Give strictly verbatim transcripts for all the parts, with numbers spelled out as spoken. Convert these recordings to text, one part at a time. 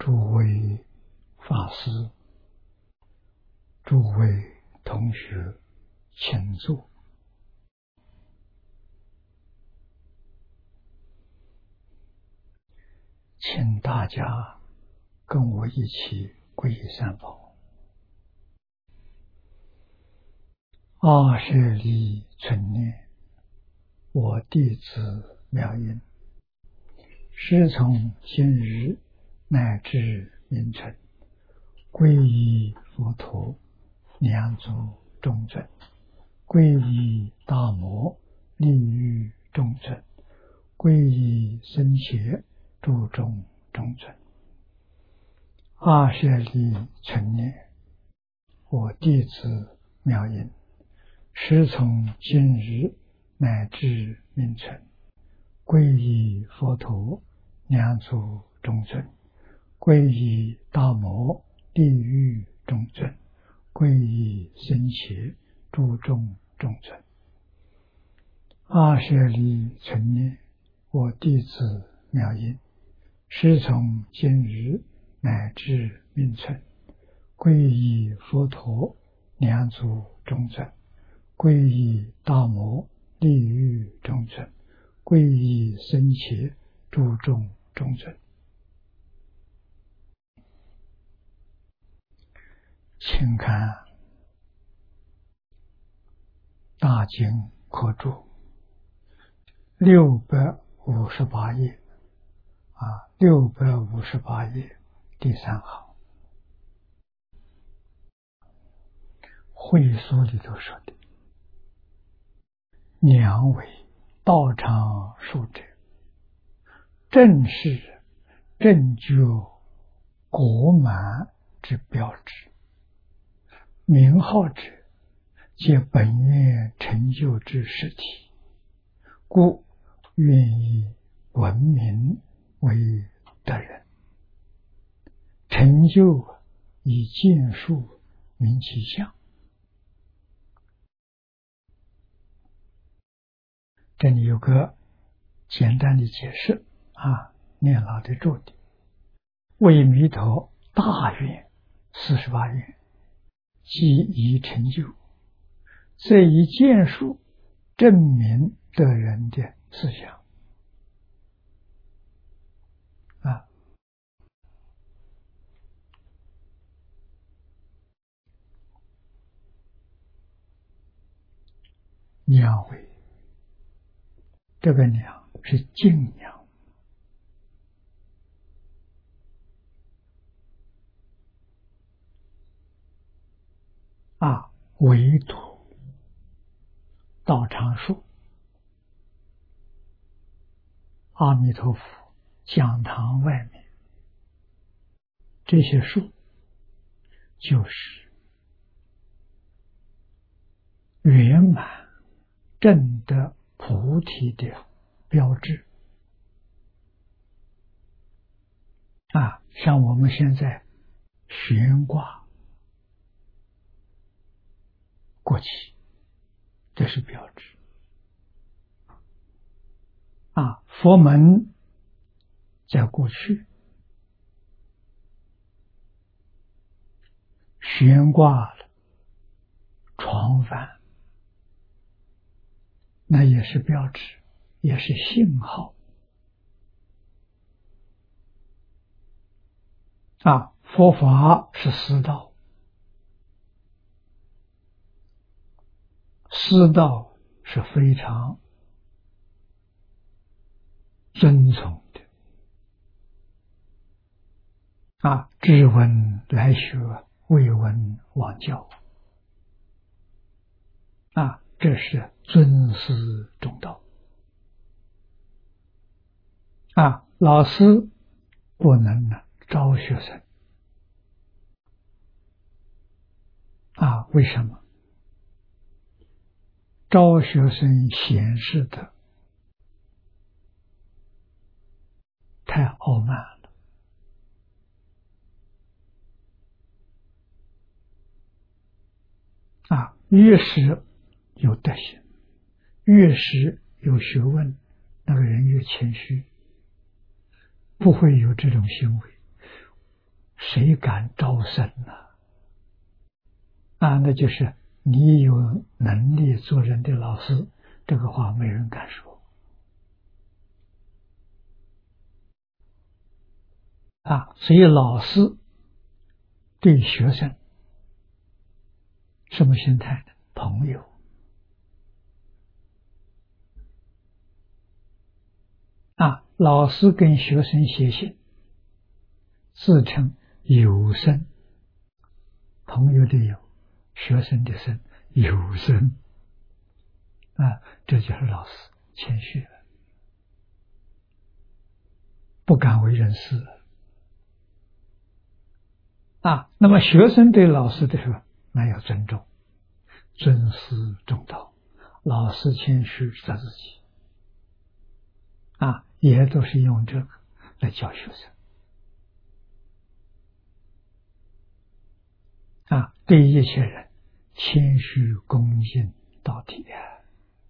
诸位法师、诸位同学，请坐。请大家跟我一起皈依三宝。二舍利存念，我弟子妙音，师从今日乃至明存，皈依佛陀，两足中尊，皈依大摩，利欲中尊，皈依僧伽，诸众中尊。二舍利存念，我弟子妙音，师从今日乃至明存，皈依佛陀，两足中尊，皈依大摩，利欲中尊，皈依僧伽，诸众中尊。二舍利存念，我弟子妙音，师从今日乃至明存，皈依佛陀，两足中尊，皈依大摩，利欲中尊，皈依僧伽，诸众中尊。请看大经科注六百五十八页啊，六百五十八页第三行，会所里头说的，两为道场术者，正是正觉果满之标志，名号者，皆本愿成就之实体，故愿以闻名为得人，成就以见术明其相。这里有个简单的解释啊，念老的注的，为弥陀大愿四十八愿，即已成就，这一见术证明得人的思想啊。两位，这个两是敬仰啊，唯独道场术，阿弥陀佛讲堂外面这些术，就是圆满证得菩提的标志啊。像我们现在悬挂国旗，这是标志啊。佛门在过去悬挂了床幡，那也是标志，也是信号啊。佛法是师道，师道是非常尊崇的啊，知闻来学，未闻往教啊，这是尊师重道啊。老师不能呢招学生啊，为什么？招学生显示的太傲慢了啊。越是有德行，越是有学问，那个人越谦虚，不会有这种行为。 谁敢招生呢？啊，那就是你有能力做人的老师，这个话没人敢说。啊，所以老师对学生什么心态呢？朋友。啊，老师跟学生写信，自称有生，朋友的友，学生的生，有生。啊，这就是老师谦虚了，不敢为人师。啊，那么学生对老师的时候，那要尊重，尊师重道，老师谦虚着自己。啊，也都是用这个来教学生。啊，对一切人谦虚恭敬到底啊，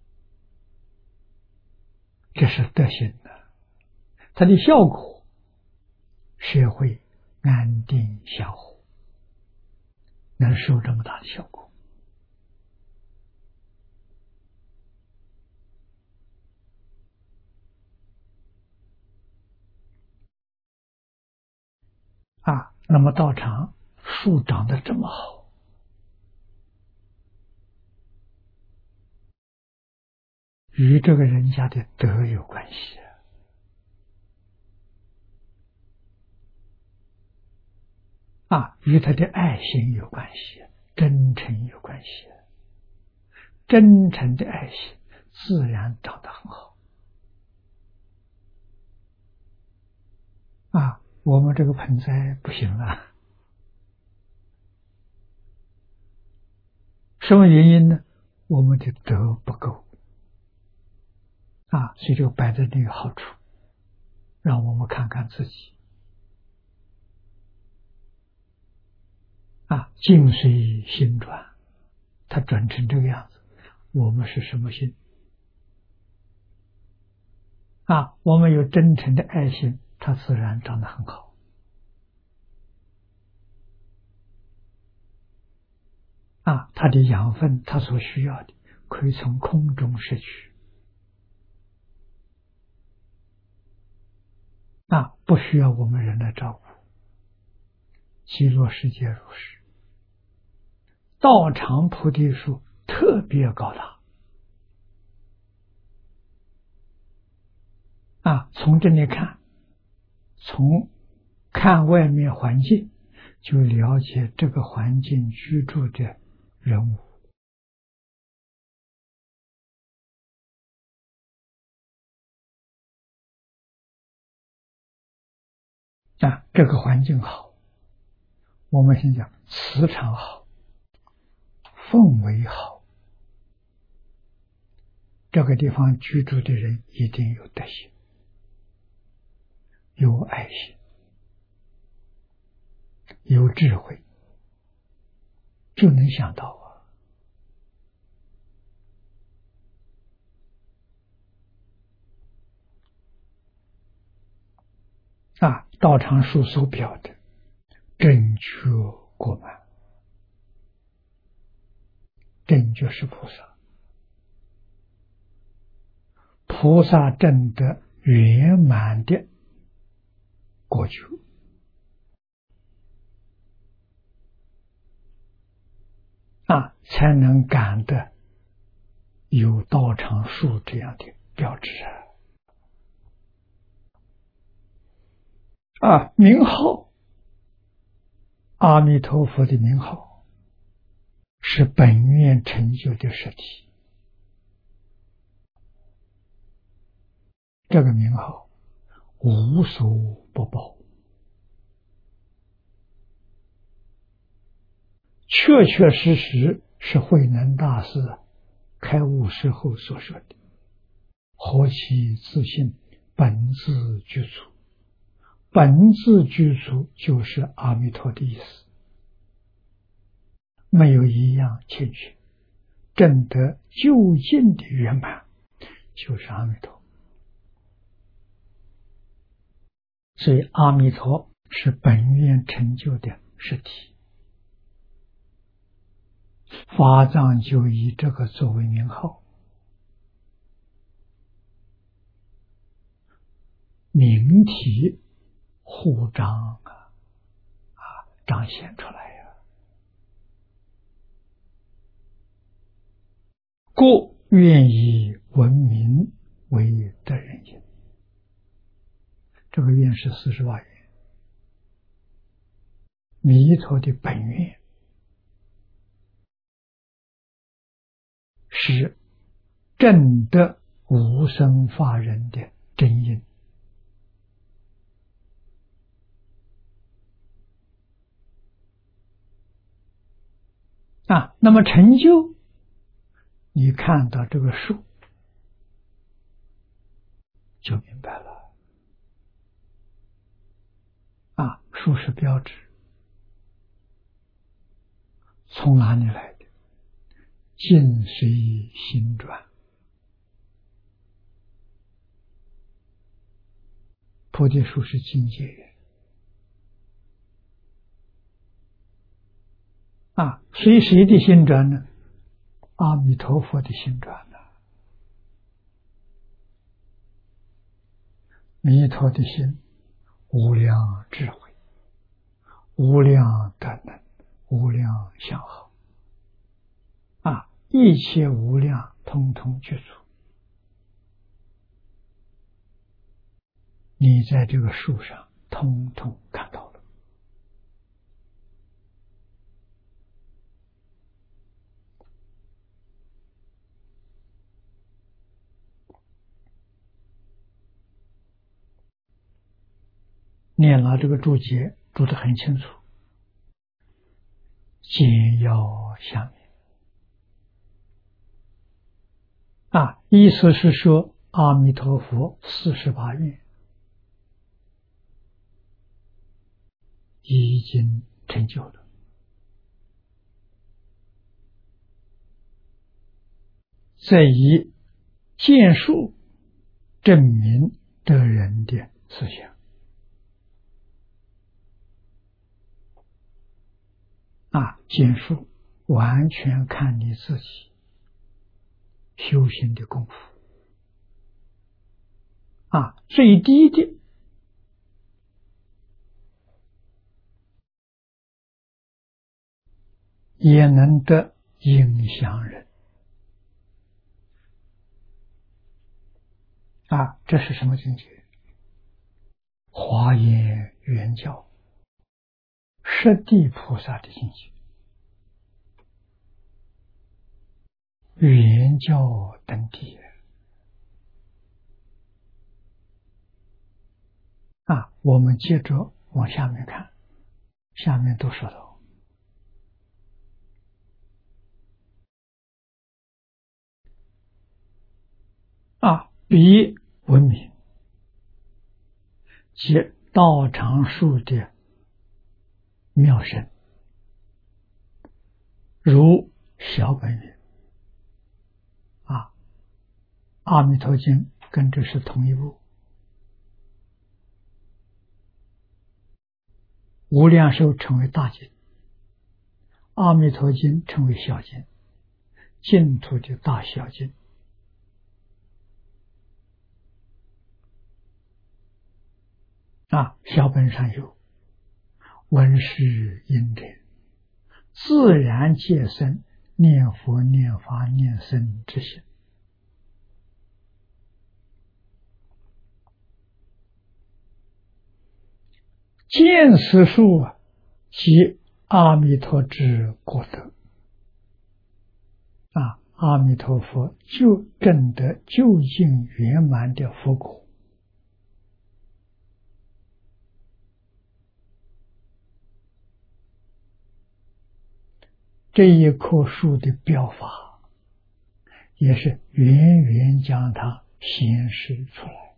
这是德行的。它的效果，社会安定祥和，能收这么大的效果。啊，那么道场树长得这么好，与这个人家的德有关系。啊，与他的爱心有关系，真诚有关系。真诚的爱心自然长得很好。啊，我们这个盆栽不行了，什么原因呢？我们的德不够。啊，所以这个摆在这个好处，让我们看看自己。啊，境随心转，它转成这个样子，我们是什么心？啊，我们有真诚的爱心，它自然长得很好。啊，它的养分，它所需要的，可以从空中摄取。啊，不需要我们人来照顾。极乐世界如是，道场菩提树特别高大。啊，从这里看，从看外面环境，就了解这个环境居住的人物。啊，这个环境好，我们先讲磁场好，氛围好，这个地方居住的人一定有德行，有爱心，有智慧，就能想到啊。啊，道场树所表的正觉过满，正觉是菩萨，菩萨证得圆满的果觉。啊，才能感得有道场树这样的标志啊！啊，名号，阿弥陀佛的名号是本愿成就的实体。这个名号无所不报，确确实实是慧能大师开悟时候所说的：“何其自信，本自具足。”本自具足就是阿弥陀的意思，没有一样欠缺，证得究竟的圆满就是阿弥陀。所以阿弥陀是本愿成就的实体，法藏就以这个作为名号，明体护彰啊，啊，彰显出来呀、啊。各愿以闻名为得人心，这个愿是四十八愿。弥陀的本愿是证得无生法忍的真因啊。那么成就，你看到这个树就明白了啊。树是标志，从哪里来的？境随心转。菩提树是境界缘啊，随谁的心转呢？阿弥陀佛的心转呢？弥陀的心无量智慧，无量德能，无量相好啊，一切无量通通具足。你在这个树上通通看到了。念了这个注解，注得很清楚，简要详明啊，意思是说阿弥陀佛四十八愿已经成就了，再以见树证明得人的思想啊，见树完全看你自己修行的功夫啊，最低的也能得影响人啊，这是什么境界？华严圆教十地菩萨的境界，圆教等地啊。我们接着往下面看，下面都说到啊，彼闻名即道场树的妙声，如小本云啊，阿弥陀经跟这是同一部，无量寿称为大经，阿弥陀经称为小经，净土的大小经啊。小本上有闻是因者，自然界生念佛念法念僧之心。见思数啊，即阿弥陀之果德啊，阿弥陀佛就证得究竟圆满的佛果。这一棵树的表法也是远远将它显示出来。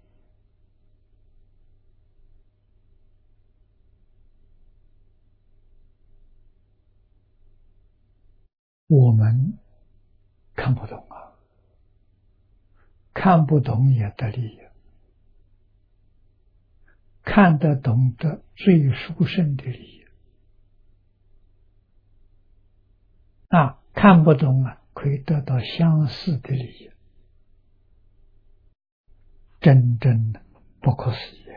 我们看不懂啊，看不懂也得利益， 看得懂得最殊胜的利益啊，看不懂啊，可以得到相似的利益，真正的不可思议。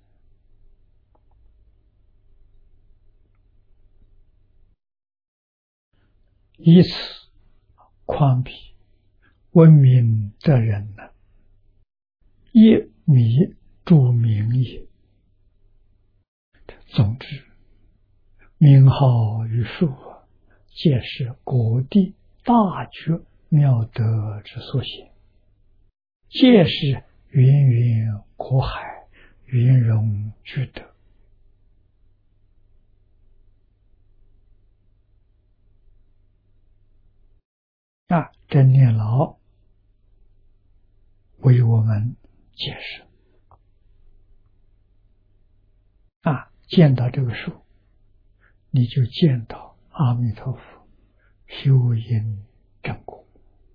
以此况彼闻名的人呢，一米著名也。总之，名号与数，皆是果地大觉妙德之所显，皆是芸芸苦海，云容具德。啊，真念老为我们解释啊，见到这个数，你就见到阿弥陀佛修因正果。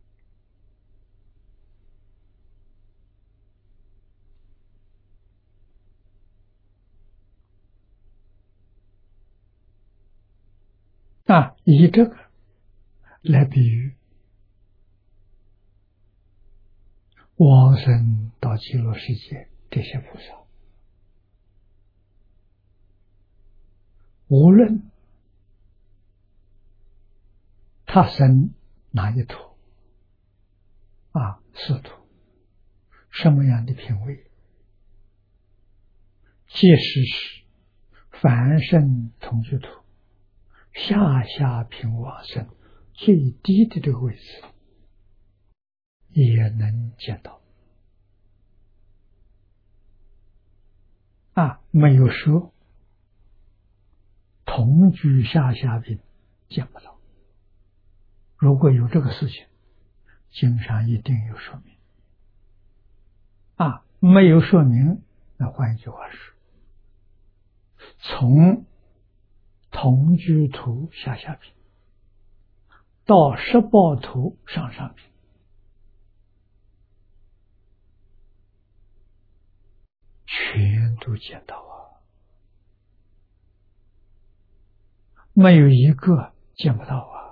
啊，以这个来比喻往生到极乐世界这些菩萨，无论他生哪一土啊，四土，什么样的品位，即使是凡圣同居土，下下品往生最低的这个位置，也能见到啊，没有说同居下下品见不到。如果有这个事情，经上一定有说明啊，没有说明，那换一句话说，从同居土下下品到十报土上上品，全都见到啊，没有一个见不到啊。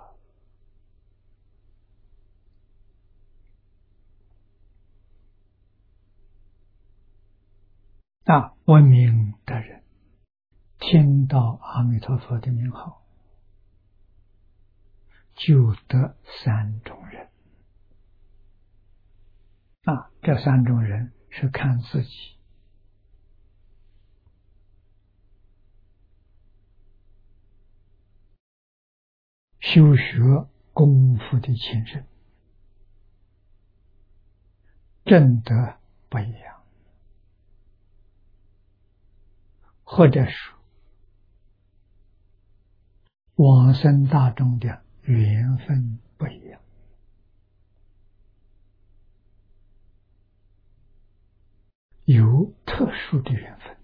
啊，闻名的人听到阿弥陀佛的名号，就得三种人啊，这三种人是看自己修学功夫的情深，正德不一样，或者说往生大众的缘分不一样，有特殊的缘分。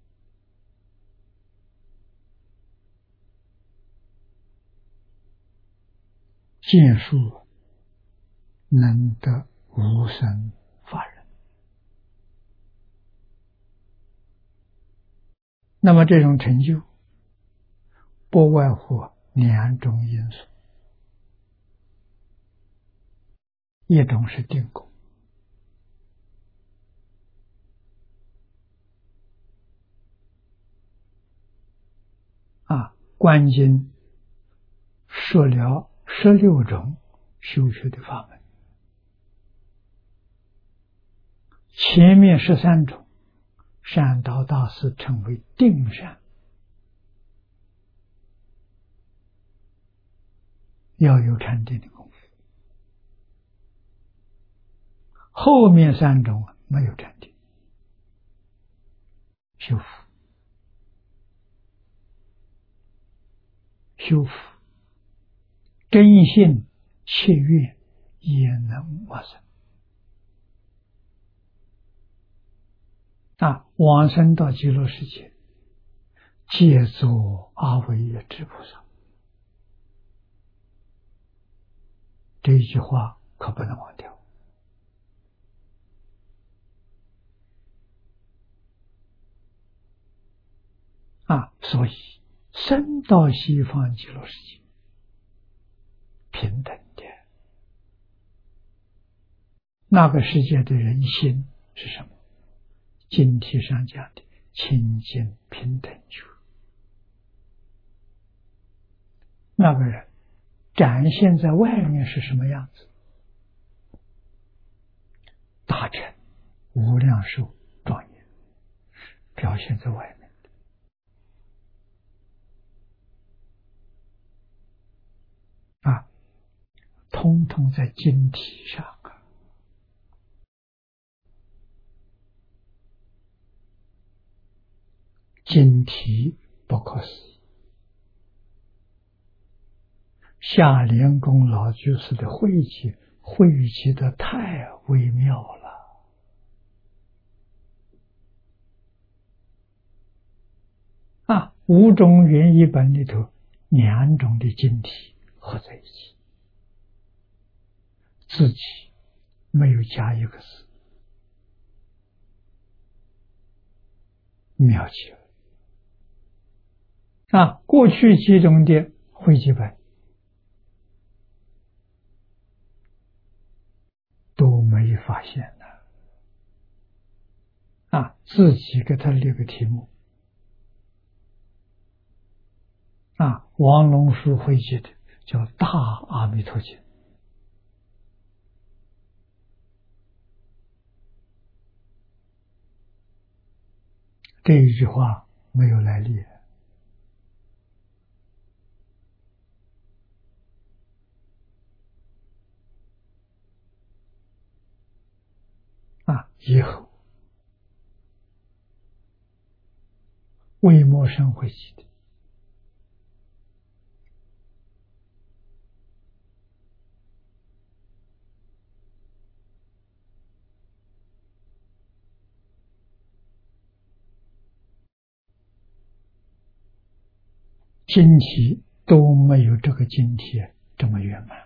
见数能得无生法忍，那么这种成就不外乎两种因素，一种是定功啊，观经说了十六种修学的法门，前面十三种善导大师称为定善，要有禅定的功夫，后面三种没有禅定，修福修福真信切愿也能往生啊，往生到极乐世界，皆作阿惟越致菩萨。这一句话可不能忘掉。 啊，所以生到西方极乐世界平等的。那个世界的人心是什么？经题上讲的清净平等觉。那个人展现在外面是什么样子？大乘无量寿庄严，表现在外面的啊，通通在经题上啊。经题不可思议，下莲公老居士的汇集汇集的太微妙了啊！五种原译本里头两种的经题合在一起，自己没有加一个字，妙极了啊！过去几种的汇集本都没发现的啊，自己给他列个题目啊，王龙书汇集的叫《大阿弥陀经》，这一句话没有来历啊，以后魏默生汇集的经题都没有这个经题这么圆满，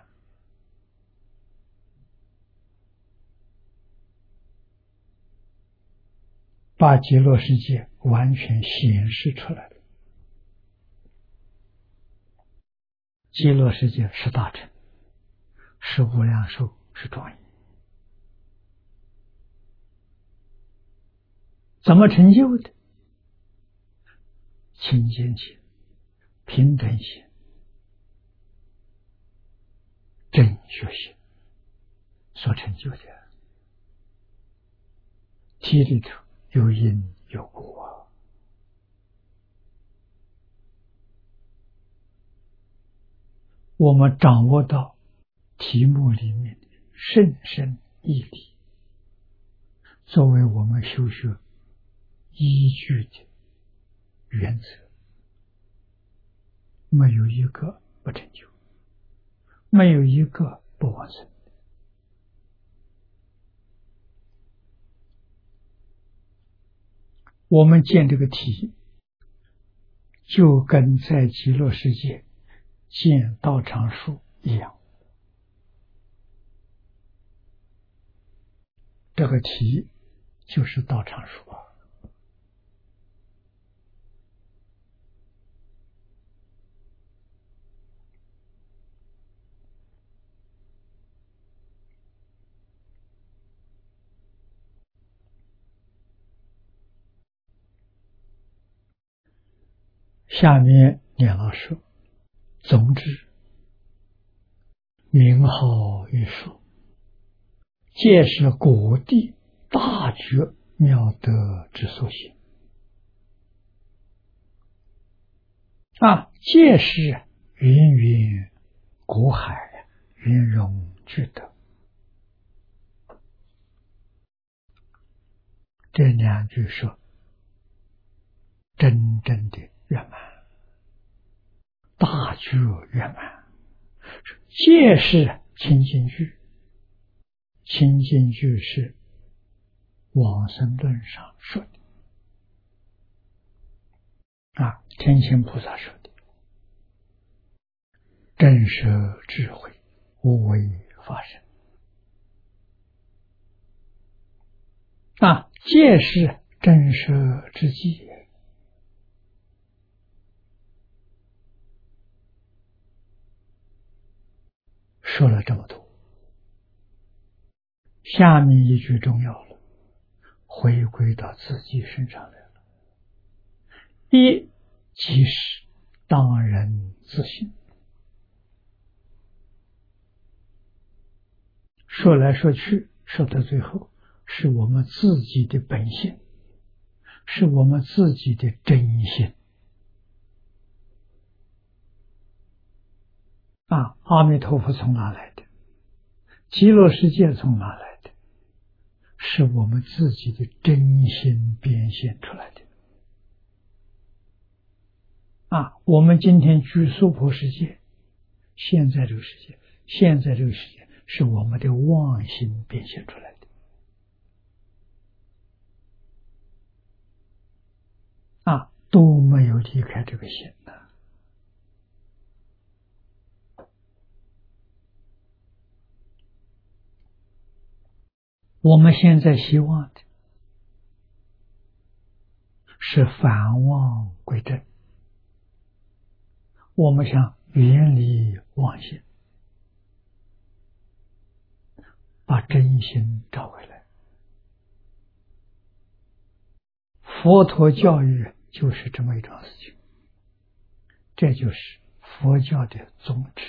把极乐世界完全显示出来了。极乐世界是大乘，是无量寿，是庄严。怎么成就的？清净心、平等心、正觉心所成就的。题里头有因有果啊。我们掌握到题目里面的甚深义理，作为我们修学依据的原则，没有一个不成就，没有一个不往生。我们见这个题，就跟在极乐世界见道场树一样。这个题就是道场树啊。下面念老师总之名号一数，皆是果地大觉妙德之所行啊！皆是芸芸果海，圆融具德。这两句说真正的圆满，大觉圆满，皆是清净句。清净句是往生论上说的啊，天亲菩萨说的，真实智慧，无为法身啊，皆是真实之际。 说了这么多，下面一句重要了，回归到自己身上来了。一即是当人自信。说来说去，说到最后，是我们自己的本性，是我们自己的真心。啊，阿弥陀佛从哪来的？极乐世界从哪来的？是我们自己的真心变现出来的。啊，我们今天居娑婆世界，现在这个世界，现在这个世界是我们的妄心变现出来的。啊，都没有离开这个心的。我们现在希望的是返妄归正，我们想远离妄心，把真心找回来。佛陀教育就是这么一桩事情，这就是佛教的宗旨。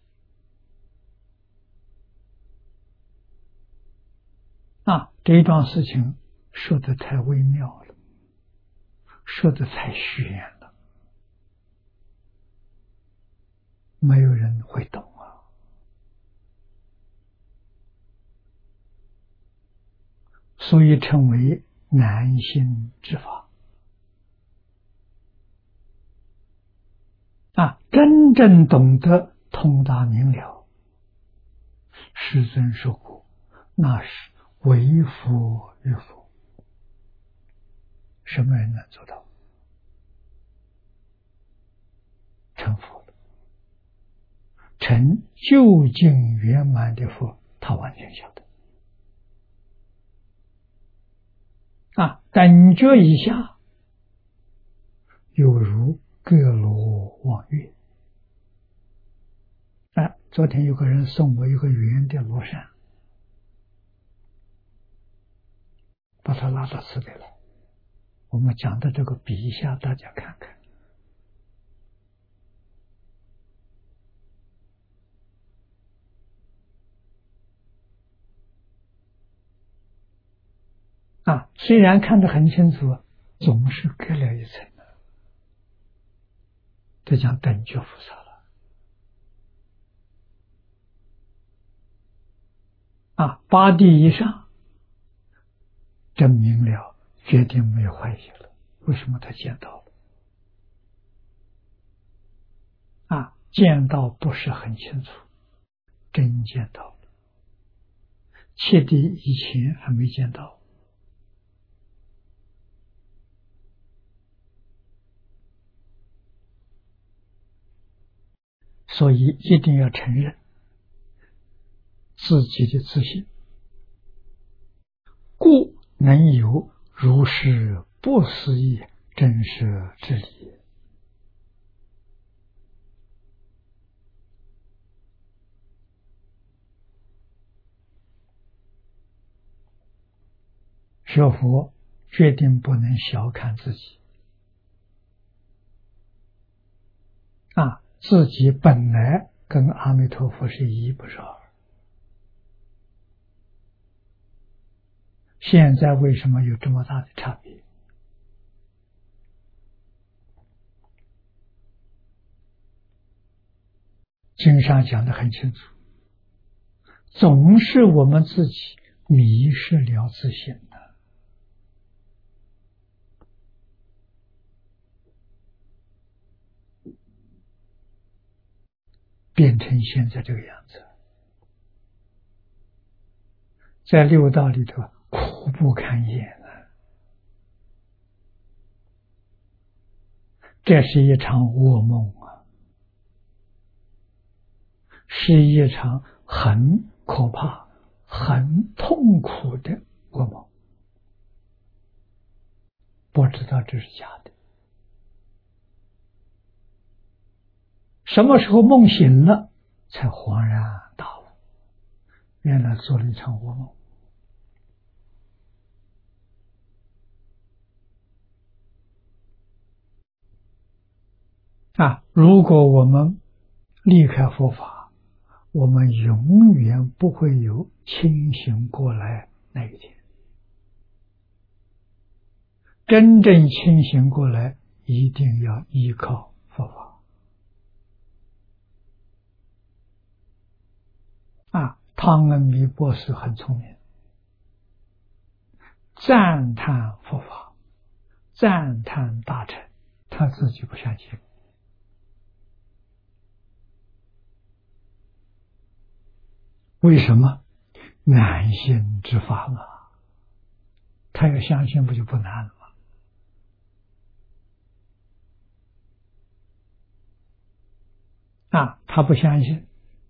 啊，这一桩事情说得太微妙了，说得太玄了，没有人会懂啊。所以称为难信之法。啊，真正懂得通达明了，世尊说过，那是为佛与佛。什么人能做到？成佛了，成究竟圆满的佛，他完全晓得。啊，等觉以下，有如各罗望月。啊，昨天有个人送我一个圆的罗扇，把它拉到此地来。我们讲的这个比一下，大家看看。啊，虽然看得很清楚，总是隔了一层的。这讲等觉菩萨了。啊，八地以上证明了，决定没有怀疑了。为什么他见到了？啊，见到不是很清楚，真见到了。七地以前还没见到。所以一定要承认自己的自信，故能有如是不思议真实之理。学佛决定不能小看自己啊！自己本来跟阿弥陀佛是一不是二，现在为什么有这么大的差别？经上讲得很清楚，总是我们自己迷失了自信的。变成现在这个样子，在六道里头苦不堪言啊！这是一场噩梦啊，是一场很可怕、很痛苦的噩梦。不知道这是假的。什么时候梦醒了，才恍然大悟？ 原来做了一场噩梦。啊，如果我们离开佛法，我们永远不会有清醒过来那一天。真正清醒过来，一定要依靠佛法。啊，汤恩比博士很聪明，赞叹佛法，赞叹大乘，他自己不相信。为什么？难信之法嘛，他要相信不就不难了吗？啊，他不相信，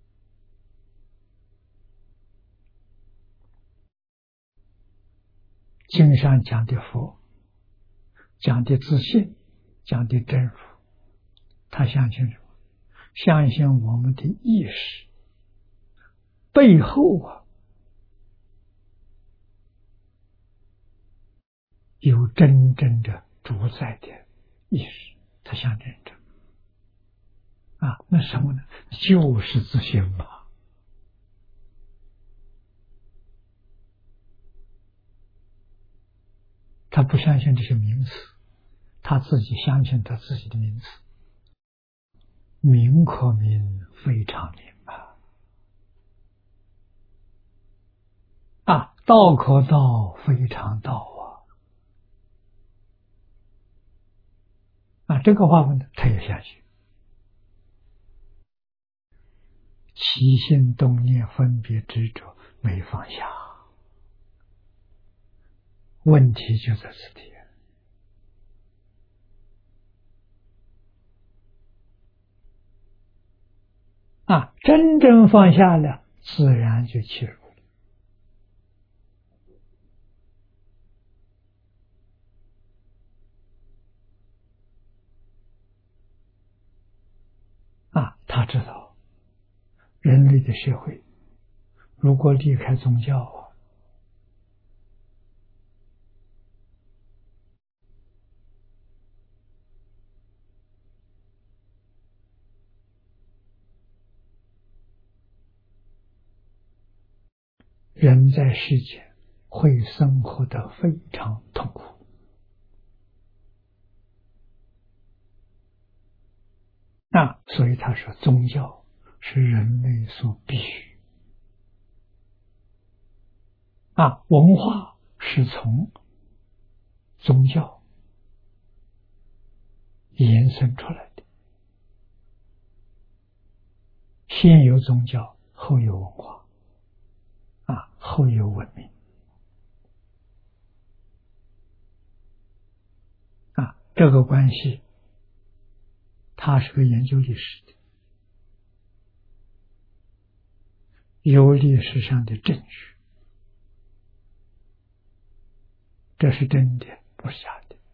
经上讲的佛，讲的自信，讲的真如，他相信什么？相信我们的意识背后啊，有真正的主宰的意识，他相信这啊，那什么呢？就是自信嘛。他不相信这些名词，他自己相信他自己的名词。名可名，非常名啊！啊，道可道，非常道啊！啊，这个话呢，他也相信。起心动念分别执着没放下，问题就在此地。啊，真正放下了，自然就切入了。啊，他知道人类的社会如果离开宗教啊，人在世间会生活得非常痛苦。啊，所以他说宗教是人类所必须。啊，文化是从宗教延伸出来的，先有宗教，后有文化，啊，后有文明。啊，这个关系，他是个研究历史的，有历史上的证据，这是真的，不是假的。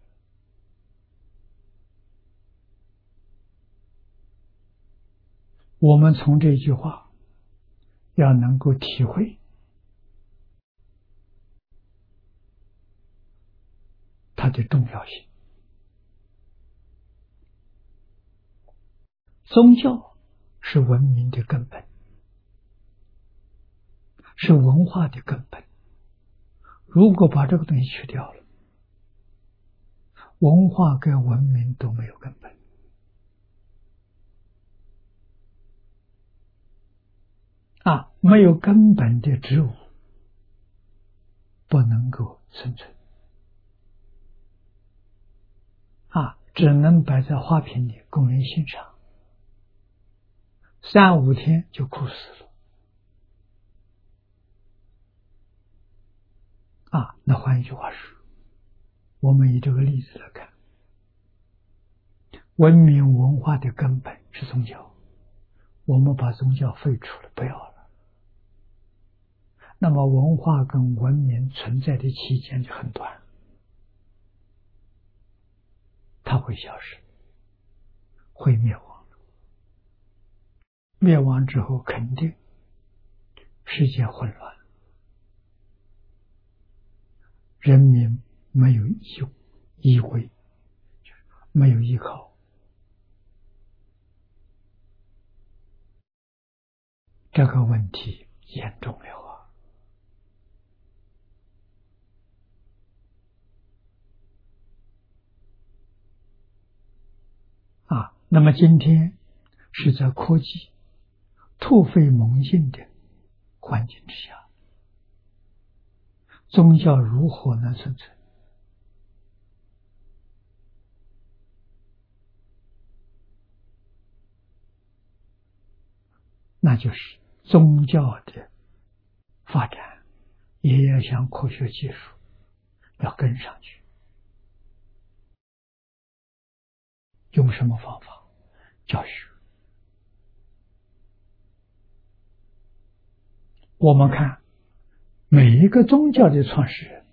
我们从这句话要能够体会它的重要性。宗教是文明的根本，是文化的根本。如果把这个东西去掉了，文化跟文明都没有根本。啊，没有根本的植物不能够生存。啊，只能摆在花瓶里供人欣赏，三五天就枯死了。啊，那换一句话说，我们以这个例子来看，文明文化的根本是宗教，我们把宗教废除了，不要了，那么文化跟文明存在的期间就很短，它会消失，会灭亡。灭亡之后肯定世界混乱，人民没有依依归，没有依靠，这个问题严重了啊！啊，那么今天是在科技突飞猛进的环境之下，宗教如何能生存？那就是宗教的发展也要向科学技术要跟上去。用什么方法？教学。我们看每一个宗教的创始人，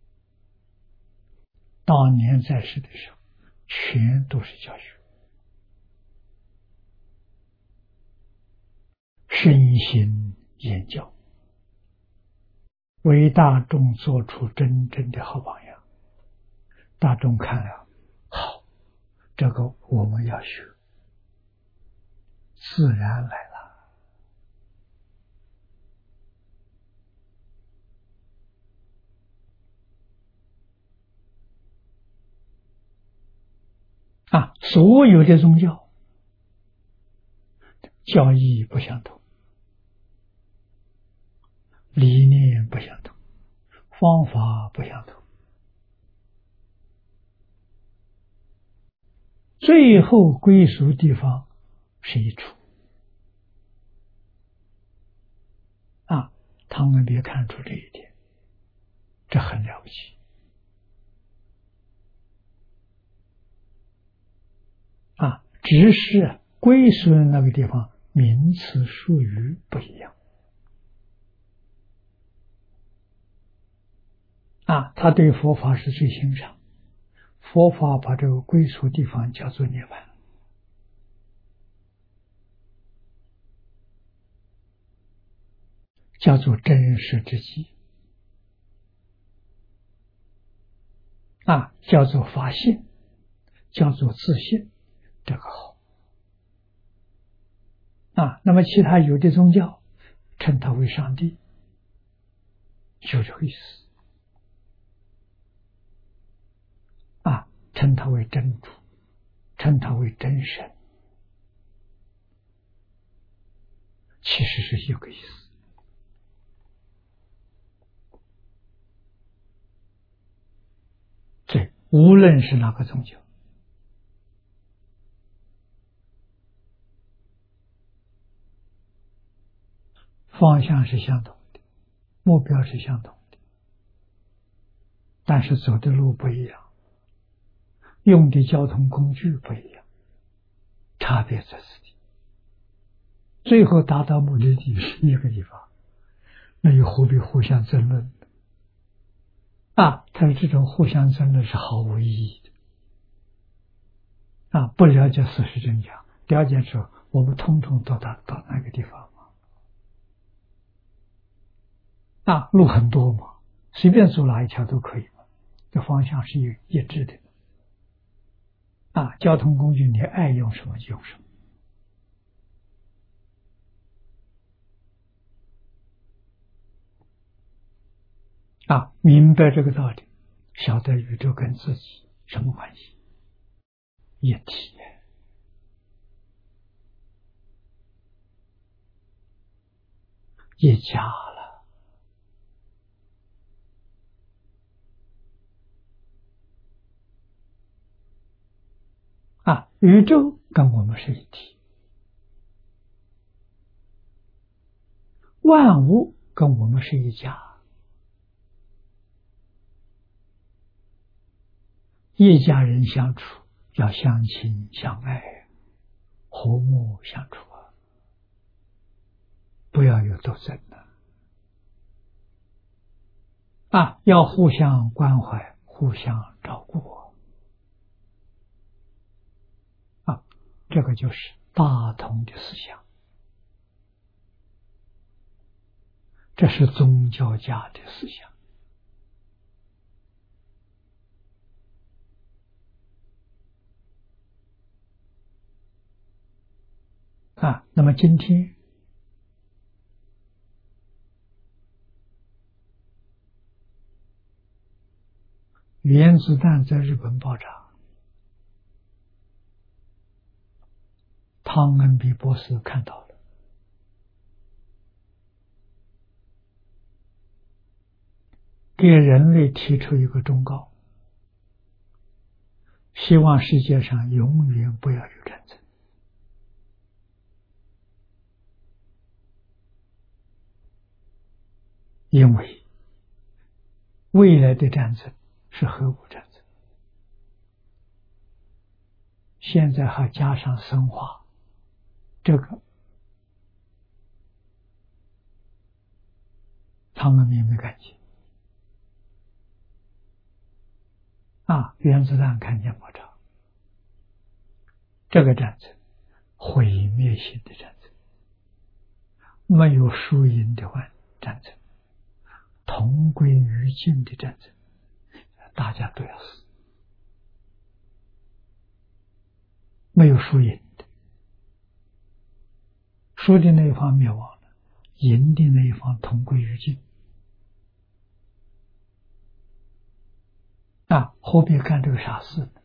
当年在世的时候，全都是教学，身心言教，为大众做出真正的好榜样。大众看了，好，这个我们要学，自然来了。啊，所有的宗教教义不相同，理念不相同，方法不相同，最后归属地方是一处。啊，他们别看出这一点，这很了不起。啊，只是归属的那个地方名词术语不一样。啊，他对佛法是最欣赏，佛法把这个归属地方叫做涅槃，叫做真实之际，啊，叫做发现，叫做自信，这个好。啊，那么其他有的宗教称他为上帝，就这个意思。啊，称他为真主，称他为真神，其实是一个意思。对，无论是哪个宗教，方向是相同的，目标是相同的，但是走的路不一样，用的交通工具不一样，差别在此地。最后达到目的地是一个地方，那又何必互相争论啊？但是这种互相争论是毫无意义的啊！不了解事实真相，了解之后，我们通通到达到那个地方嘛？啊，路很多嘛，随便走哪一条都可以嘛，这方向是一一致的。啊，交通工具你爱用什么就用什么。啊，明白这个道理，晓得宇宙跟自己什么关系？一体，一家了。啊，宇宙跟我们是一体，万物跟我们是一家。一家人相处要相亲相爱，和睦相处啊，不要有斗争的啊，要互相关怀，互相照顾啊，这个就是大同的思想这是宗教家的思想啊。那么今天原子弹在日本爆炸，汤恩比博士看到了，给人类提出一个忠告，希望世界上永远不要有战争。因为未来的战争是核武战争，现在还加上生化，这个汤恩比没看见啊，原子弹看见爆炸，这个战争毁灭性的战争，没有输赢的战战争，同归于尽的战争，大家都要死，没有输赢的，输的那一方灭亡了，赢的那一方同归于尽啊，何必干这个傻事呢？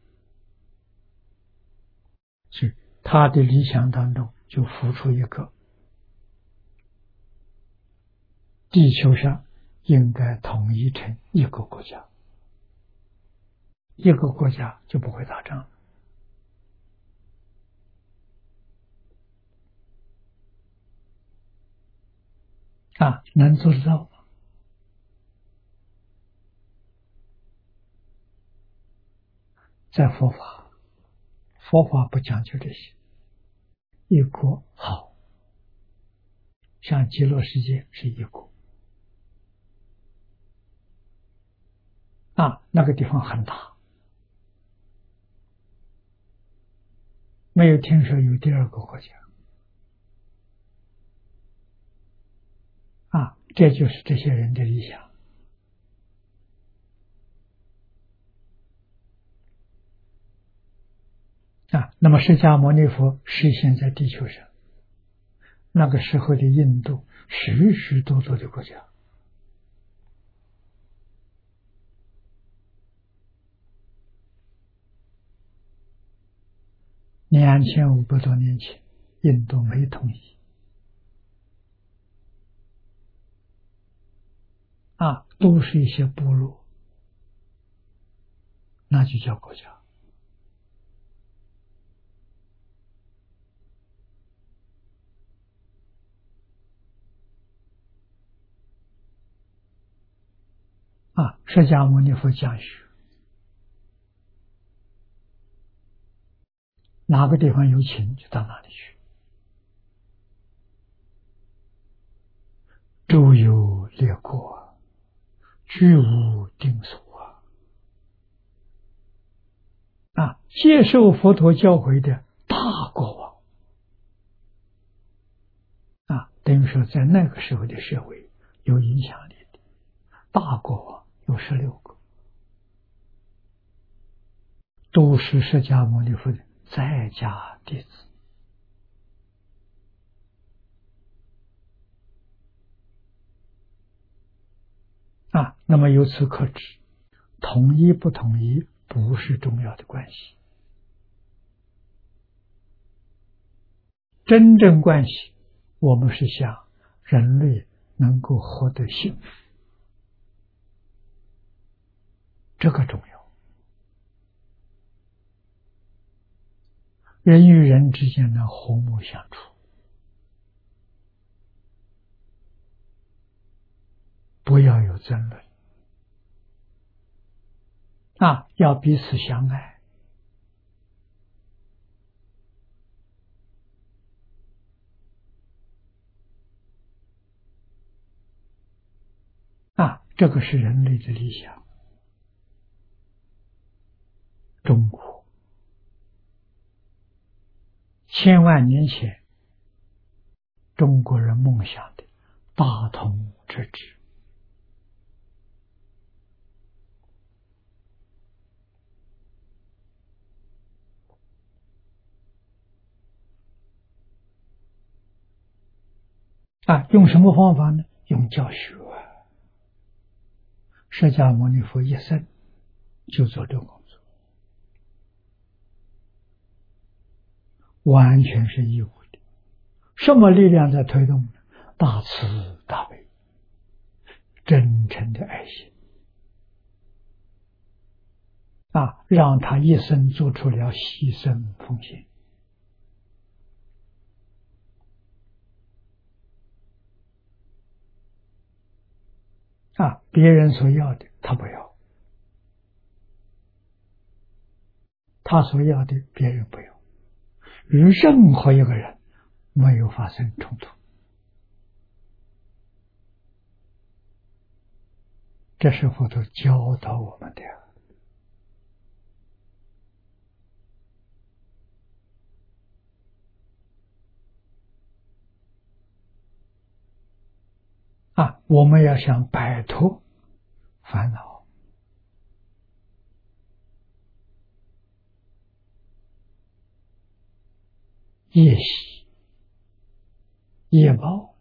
所以他的理想当中就浮出一个地球上应该统一成一个国家，一个国家就不会打仗了啊，能做得到吗？在佛法，佛法不讲究这些，一国好，像极乐世界是一国啊，那个地方很大，没有听说有第二个国家啊，这就是这些人的理想啊。那么释迦牟尼佛实现在地球上，那个时候的印度许许多多的国家，两千五百多年前，印度没统一啊，都是一些部落，那就叫国家啊。释迦牟尼佛讲学，哪个地方有情就到哪里去，周游列国，居无定所啊！啊，接受佛陀教诲的大国王啊，等于说在那个时候的社会有影响力的大国王有十六个，都是释迦牟尼佛的在家弟子啊。那么由此可知，统一不统一不是重要的关系，真正关系我们是想人类能够获得幸福，这个重要。人与人之间能和睦相处，不要有争论啊，要彼此相爱啊，这个是人类的理想。中国千万年前中国人梦想的大同之治。啊，用什么方法呢？用教学。释迦牟尼佛一生就做这个工作，完全是义务的。什么力量在推动呢？大慈大悲，真诚的爱心啊，让他一生做出了牺牲奉献啊，别人所要的他不要，他所要的别人不要，与任何一个人没有发生冲突。这是佛陀教导我们的啊！我们要想摆脱烦恼，业习、业报，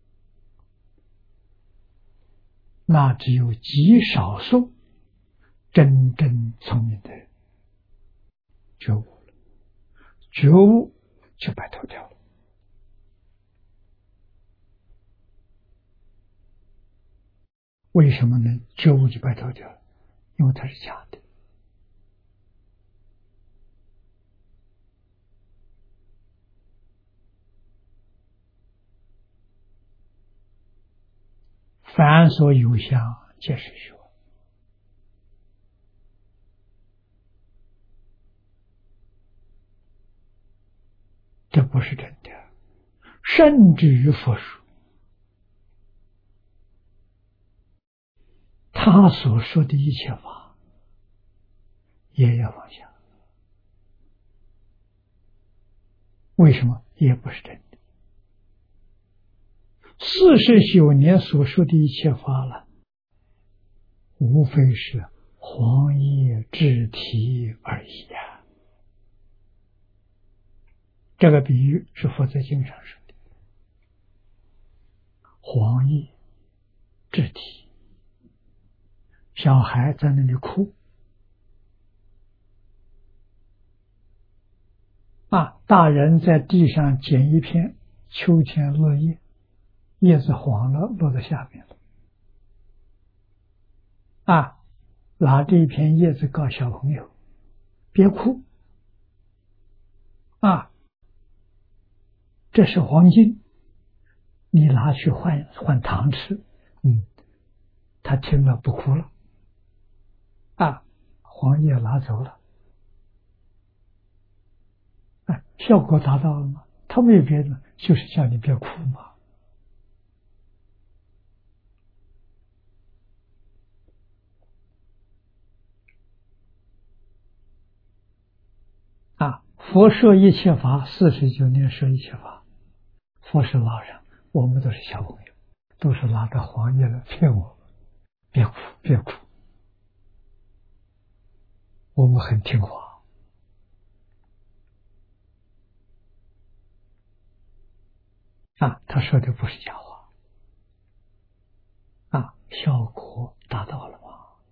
那只有极少数真正聪明的人觉悟了，觉悟就摆脱掉了。为什么呢？觉悟就摆脱掉了，因为它是假的。凡所有相，皆是虚妄。这不是真的。甚至于佛说，他所说的一切法，也要放下。为什么？也不是真的。四十九年所说的一切法了，无非是黄叶智体而已呀。这个比喻是佛在经上说的，黄叶智体，小孩在那里哭啊，大人在地上捡一片秋天落叶，叶子黄了，落在下面了啊，拿这一片叶子告小朋友别哭啊，这是黄金，你拿去换换糖吃。嗯，他听了不哭了啊，黄叶拿走了啊，效果达到了吗？他没有别的，就是叫你别哭嘛。啊，佛说一切法，四十九年说一切法。佛是老人，我们都是小朋友，都是拿着黄叶来骗我，别哭，别哭。我们很听话啊，他说的不是假话啊，效果达到了吗？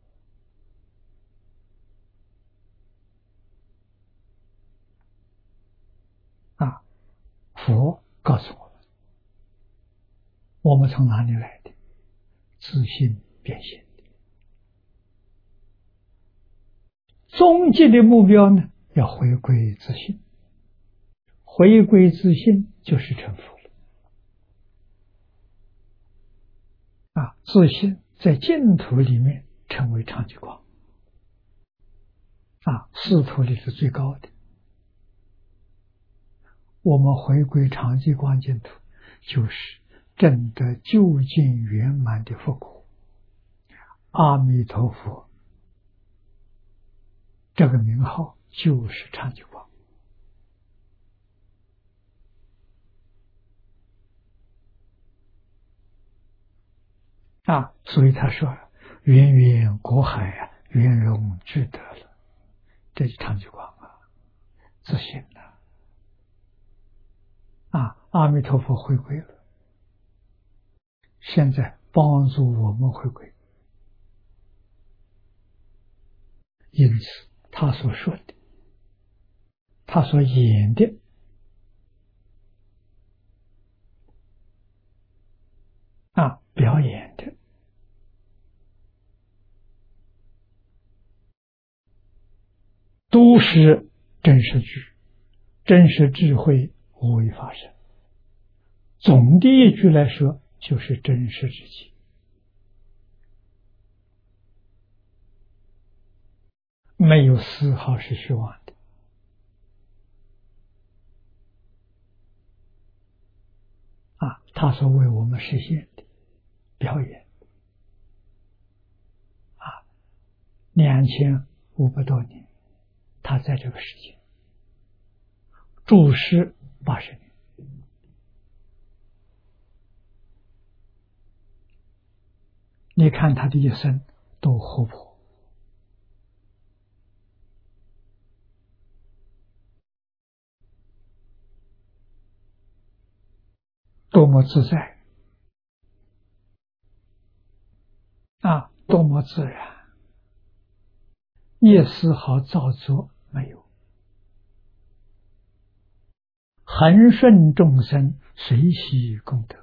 啊，佛告诉我们，我们从哪里来的？自信变现的。终极的目标呢，要回归自信。回归自信就是成佛了。啊，自信在净土里面成为常寂光。啊，四土里是最高的。我们回归常寂光净土，就是证得究竟圆满的佛果。阿弥陀佛这个名号就是常寂光。 啊，所以他说源远国海啊，圆融具德了，这就长久光啊，自信了啊！阿弥陀佛回归了，现在帮助我们回归，因此他所说的，他所演的啊，表演的，都是真实句，真实智慧无为法身。总的一句来说，就是真实之际，没有丝毫是虚妄的啊！他所为我们实现的表演啊，两千五百多年，他在这个世界住世八十年。你看他的一生多活泼，多么自在啊，多么自然，一丝毫造作没有，恒顺众生，随喜功德。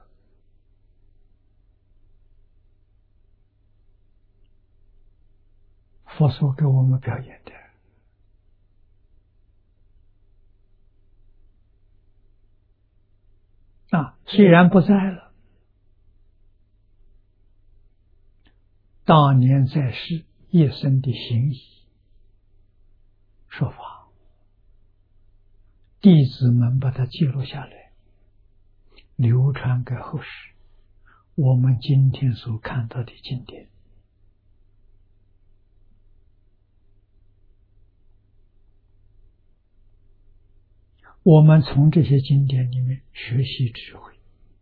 佛所给我们表演的啊，虽然不在了，当年在世一生的行仪说法，弟子们把它记录下来，流传给后世。我们今天所看到的经典，我们从这些经典里面学习智慧，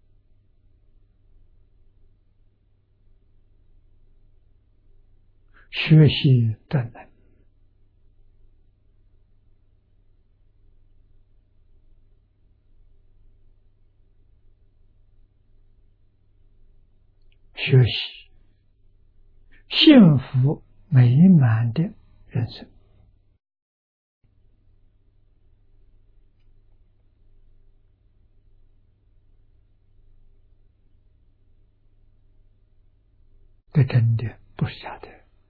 学习德能，学习幸福美满的人生。这真的不是假的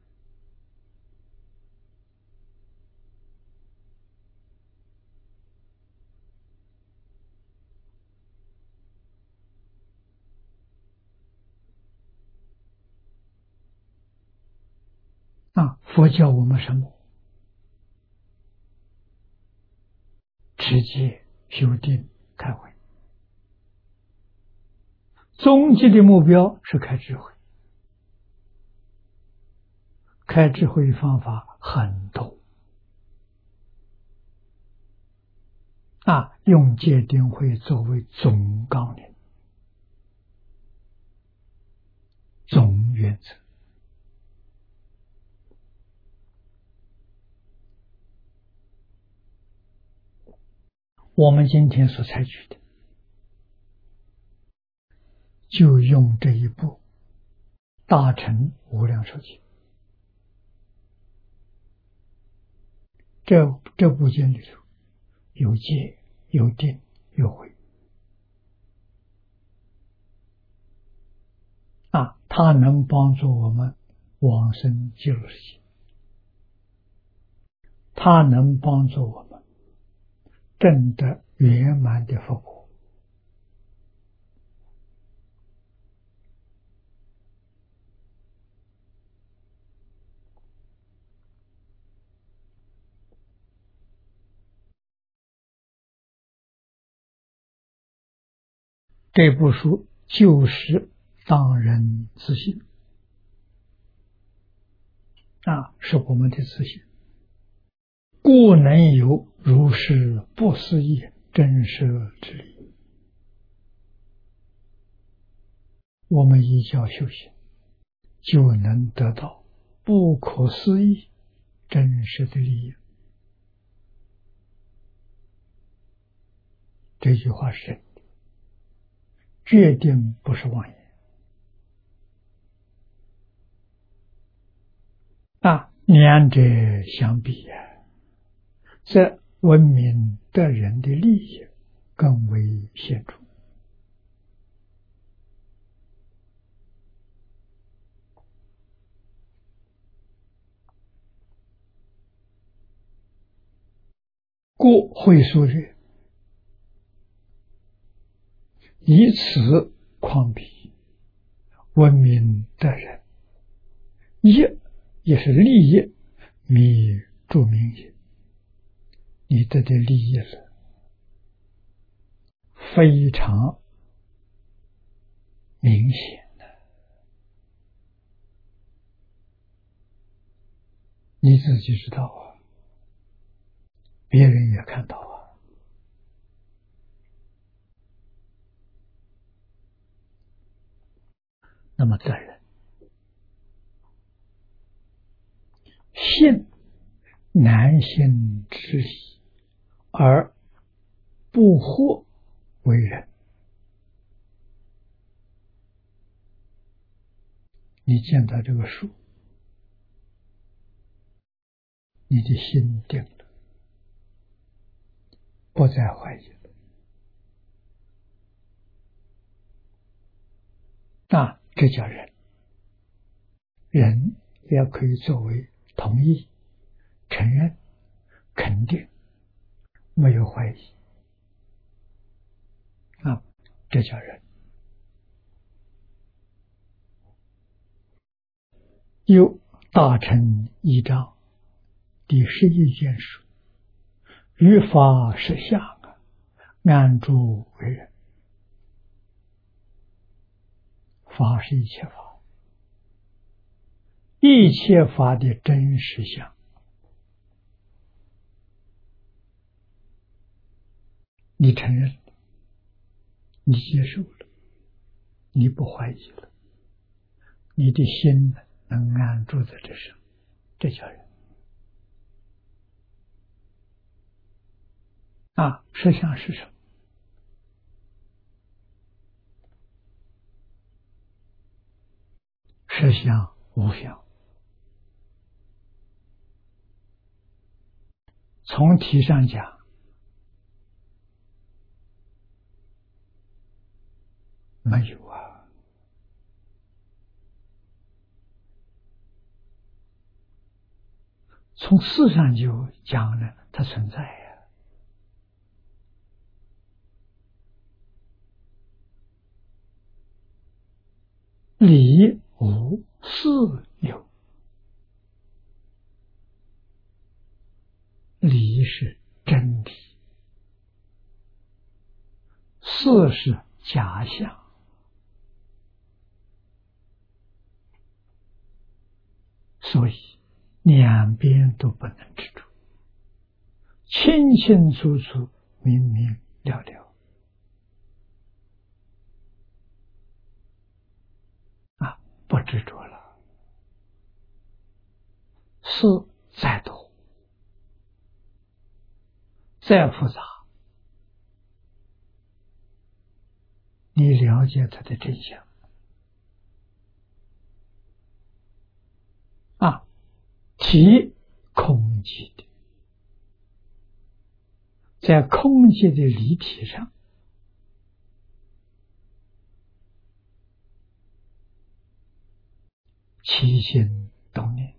啊！佛教我们什么？持戒、修定、开慧，终极的目标是开智慧。开智慧方法很多啊，用戒定慧作为总纲领、总原则。我们今天所采取的，就用这一部大乘无量寿经。这这部经里头有戒、有定、有慧啊，它能帮助我们往生极乐世界，它能帮助我们证得圆满的佛果。这部书就是当人自信啊，是我们的自信，故能有如是不思议真实之理。我们依教修行， 就能得到不可思议真实的利益。这句话是真的，决定不是妄言啊！两者相比啊，这文明的人的利益更为显著。故会所曰：以此况彼，文明的人，益也是利益，弥著名也。你得的利益了，非常明显的，你自己知道啊，别人也看到啊。那么这人信难信之理，而不惑为人。你见到这个树，你的心定了，不再怀疑了。那这叫人，人也可以作为同意、承认、肯定，没有怀疑啊，这叫人。有大乘一章第十一卷说：于法实相，安住为人。法是一切法，一切法的真实相，你承认了，你接受了，你不怀疑了，你的心能安住在这上，这叫人啊！实相是什么？实相无相。从体上讲，没有啊。从事上就讲了，它存在呀、啊。理无，事有。理是真理，事是假象。所以两边都不能执着，清清楚楚，明明了了啊，不执着了。事再多再复杂，你了解它的真相啊，体空寂的，在空寂的理体上，起心动念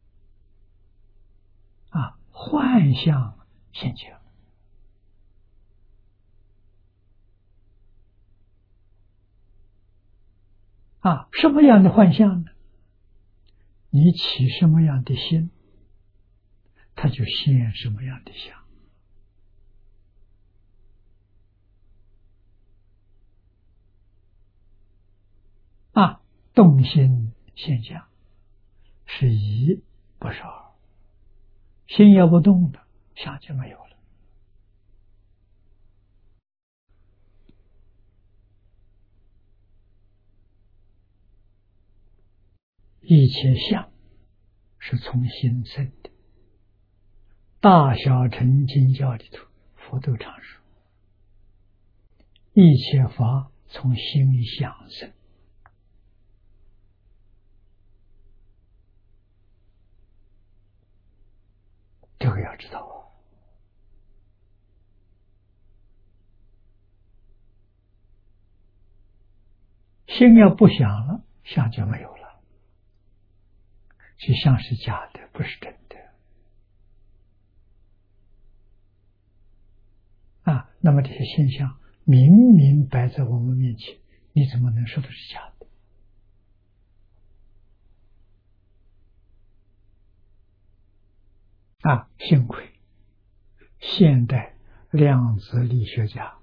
啊，幻象现前啊，什么样的幻象呢？你起什么样的心，它就现什么样的相啊。动心现象是一，不是二。心要不动的，相就没有了。 一切相是从心生的，大小乘经教里头，佛都常说，一切法从心想生。这个要知道啊。心要不想了，相就没有了，这相是假的，不是真的啊。那么这些现象明明摆在我们面前，你怎么能说的是假的啊？幸亏现代量子力学家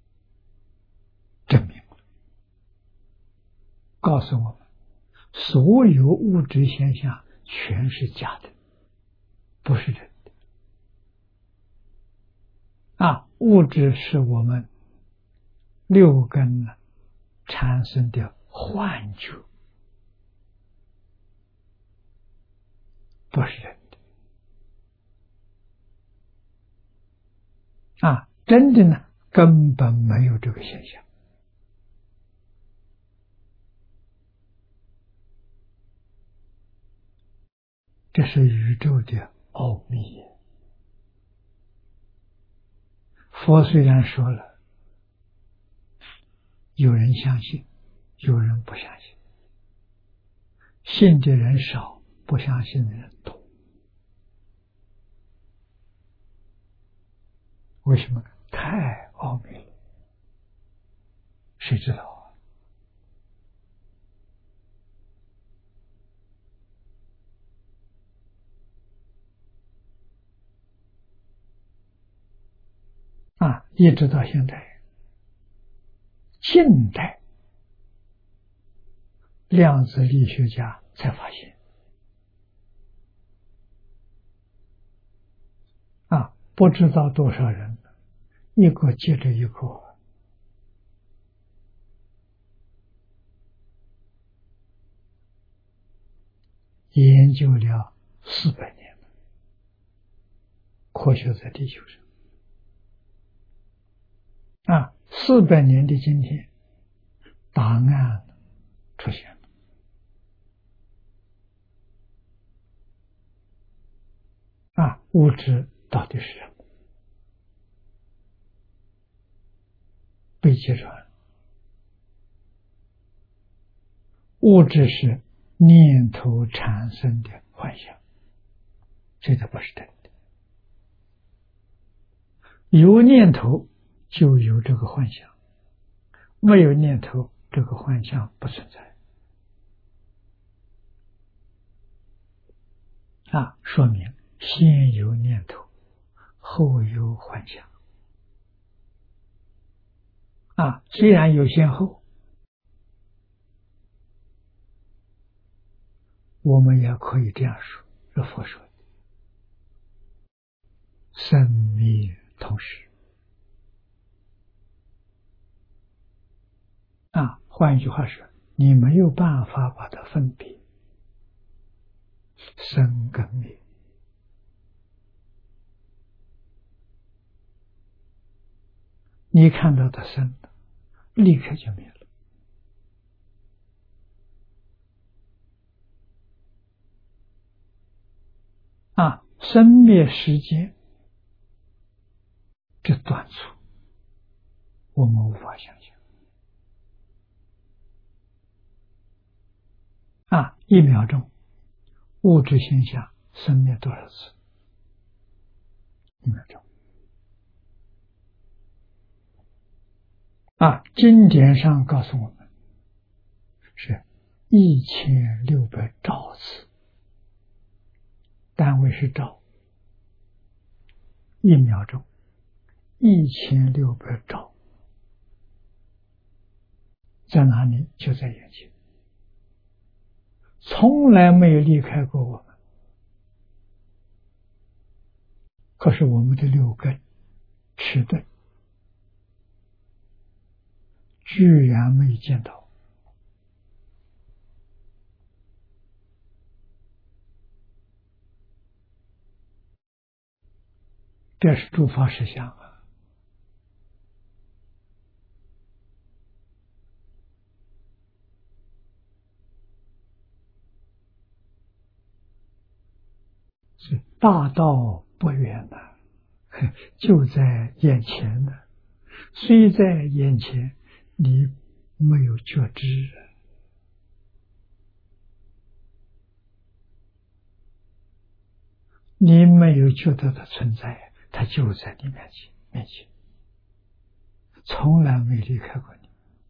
证明了，告诉我们所有物质现象全是假的，不是真的啊。物质是我们六根产生的幻觉，不是真的啊。真的呢，根本没有这个现象。这是宇宙的奥秘。佛虽然说了，有人相信，有人不相信，信的人少，不相信的人多。为什么？太奥秘了，谁知道啊？啊，一直到现在，近代量子力学家才发现啊，不知道多少人一个接着一个研究了四百年了，科学在地球上啊，四百年的今天，答案出现了啊，物质到底是什么？被揭穿，物质是念头产生的幻想，这个不是真的。有念头就有这个幻想，没有念头，这个幻想不存在啊，说明先有念头，后有幻想啊。虽然有先后，我们也可以这样说，是佛说的，生灭同时啊。换一句话说，你没有办法把它分别生跟灭。你看到的生，立刻就灭了啊！生灭时间这短促，我们无法想象啊！一秒钟，物质现象生灭多少次？一秒钟啊！经典上告诉我们是一千六百兆次，单位是兆，一秒钟一千六百兆，在哪里？就在眼前，从来没有离开过我们。可是我们的六根迟钝，居然没见到这是诸法实相啊！是大道不远呐、啊，就在眼前呢。虽在眼前，你没有觉知，你没有觉得它存在，它就在你面前，面前，从来没离开过你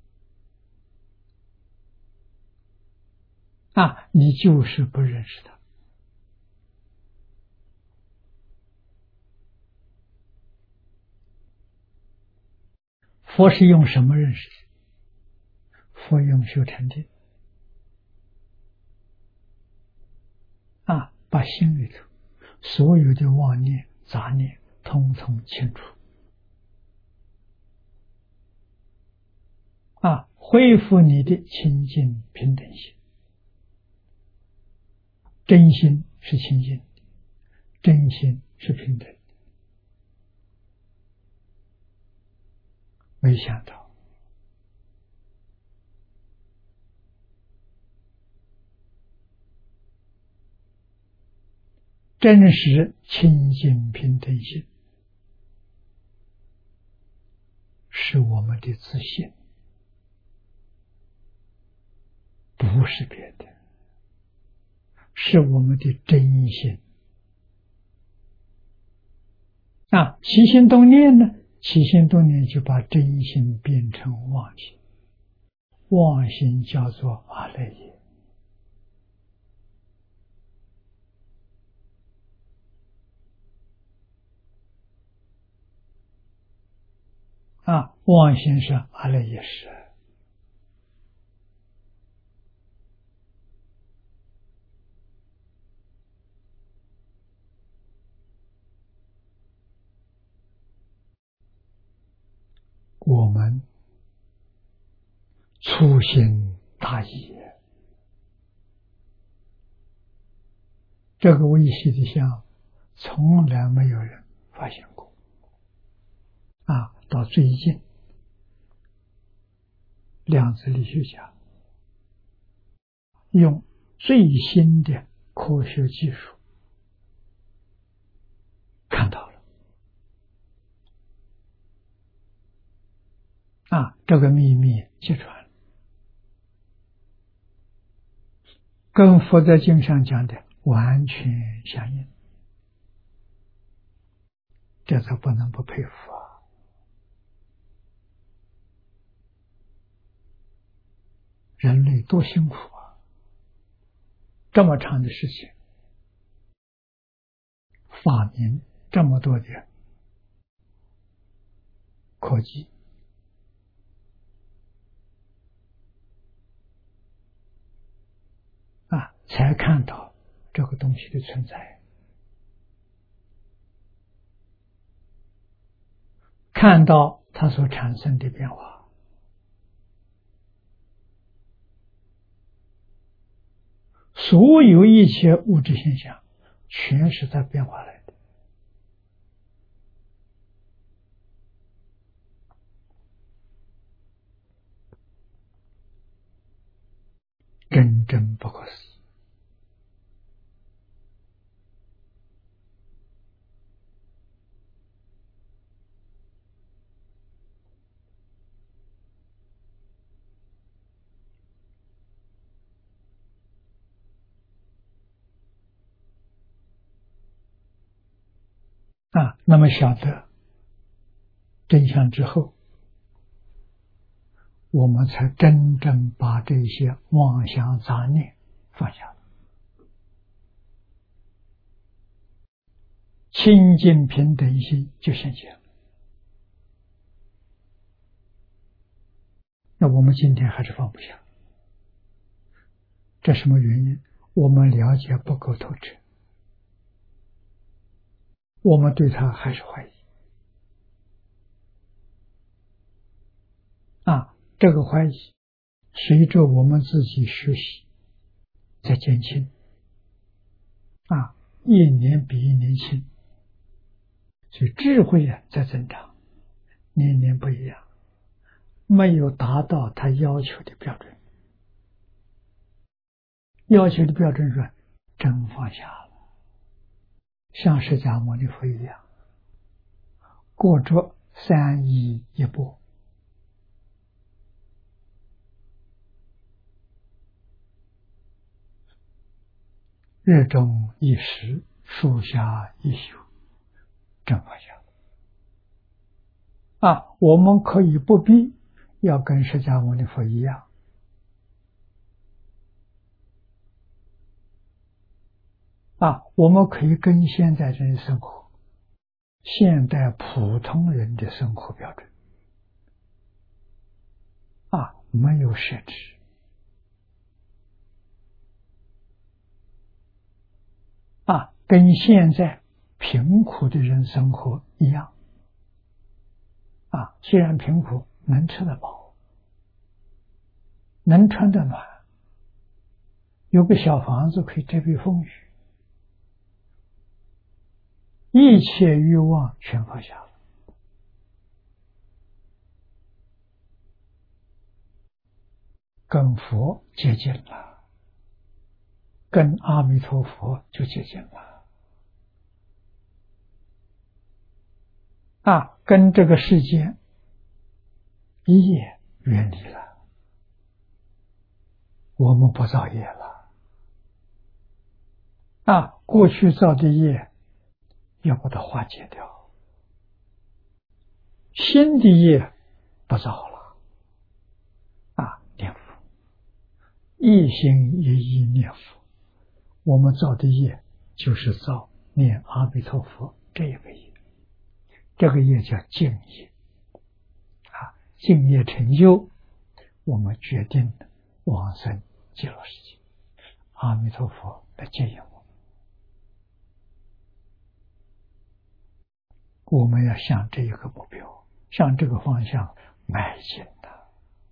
啊！你就是不认识它。佛是用什么认识？佛用修禅定啊，把心里头所有的妄念、杂念统统清除啊，恢复你的清净平等心。真心是清净的，真心是平等的。没想到真实清净平等心是我们的自信，不是别的，是我们的真心啊！起心动念呢？起心动念就把真心变成妄心，妄心叫做阿赖耶啊！妄心是阿赖耶识。我们粗心大意，这个微细的相从来没有人发现过啊！到最近量子力学家用最新的科学技术看到了啊，这个秘密揭穿了，跟佛在经上讲的完全相应，这才不能不佩服啊！人类多辛苦啊！这么长的事情，发明这么多的科技啊，才看到这个东西的存在，看到它所产生的变化。所有一切物质现象全是在变化来的，真正不可思议啊！那么晓得真相之后，我们才真正把这些妄想杂念放下了，清净平等心就现前了。那我们今天还是放不下，这什么原因？我们了解不够透彻，我们对他还是怀疑啊！这个怀疑随着我们自己学习在减轻啊，一年比一年轻， 所以智慧啊在增长，年年不一样，没有达到他要求的标准。要求的标准是真放下了，像释迦牟尼佛一样，过着三依一钵，日中一时，树下一宿，真放下啊！我们可以不必要跟释迦牟尼佛一样啊，我们可以跟现在人生活，现代普通人的生活标准啊，没有设置啊，跟现在贫苦的人生活一样啊，虽然贫苦，能吃得饱，能穿得暖，有个小房子可以遮避风雨，一切欲望全放下了，跟佛接近了，跟阿弥陀佛就接近了啊，跟这个世界一业远离了，我们不造业了啊，过去造的业要把它化解掉，新的业不造了啊，念佛，一心一意念佛，我们造的业就是造念阿弥陀佛这一个业，这个业叫净业啊，净业成就，我们决定往生极乐世界，阿弥陀佛来接引我们，我们要向这一个目标，向这个方向迈进的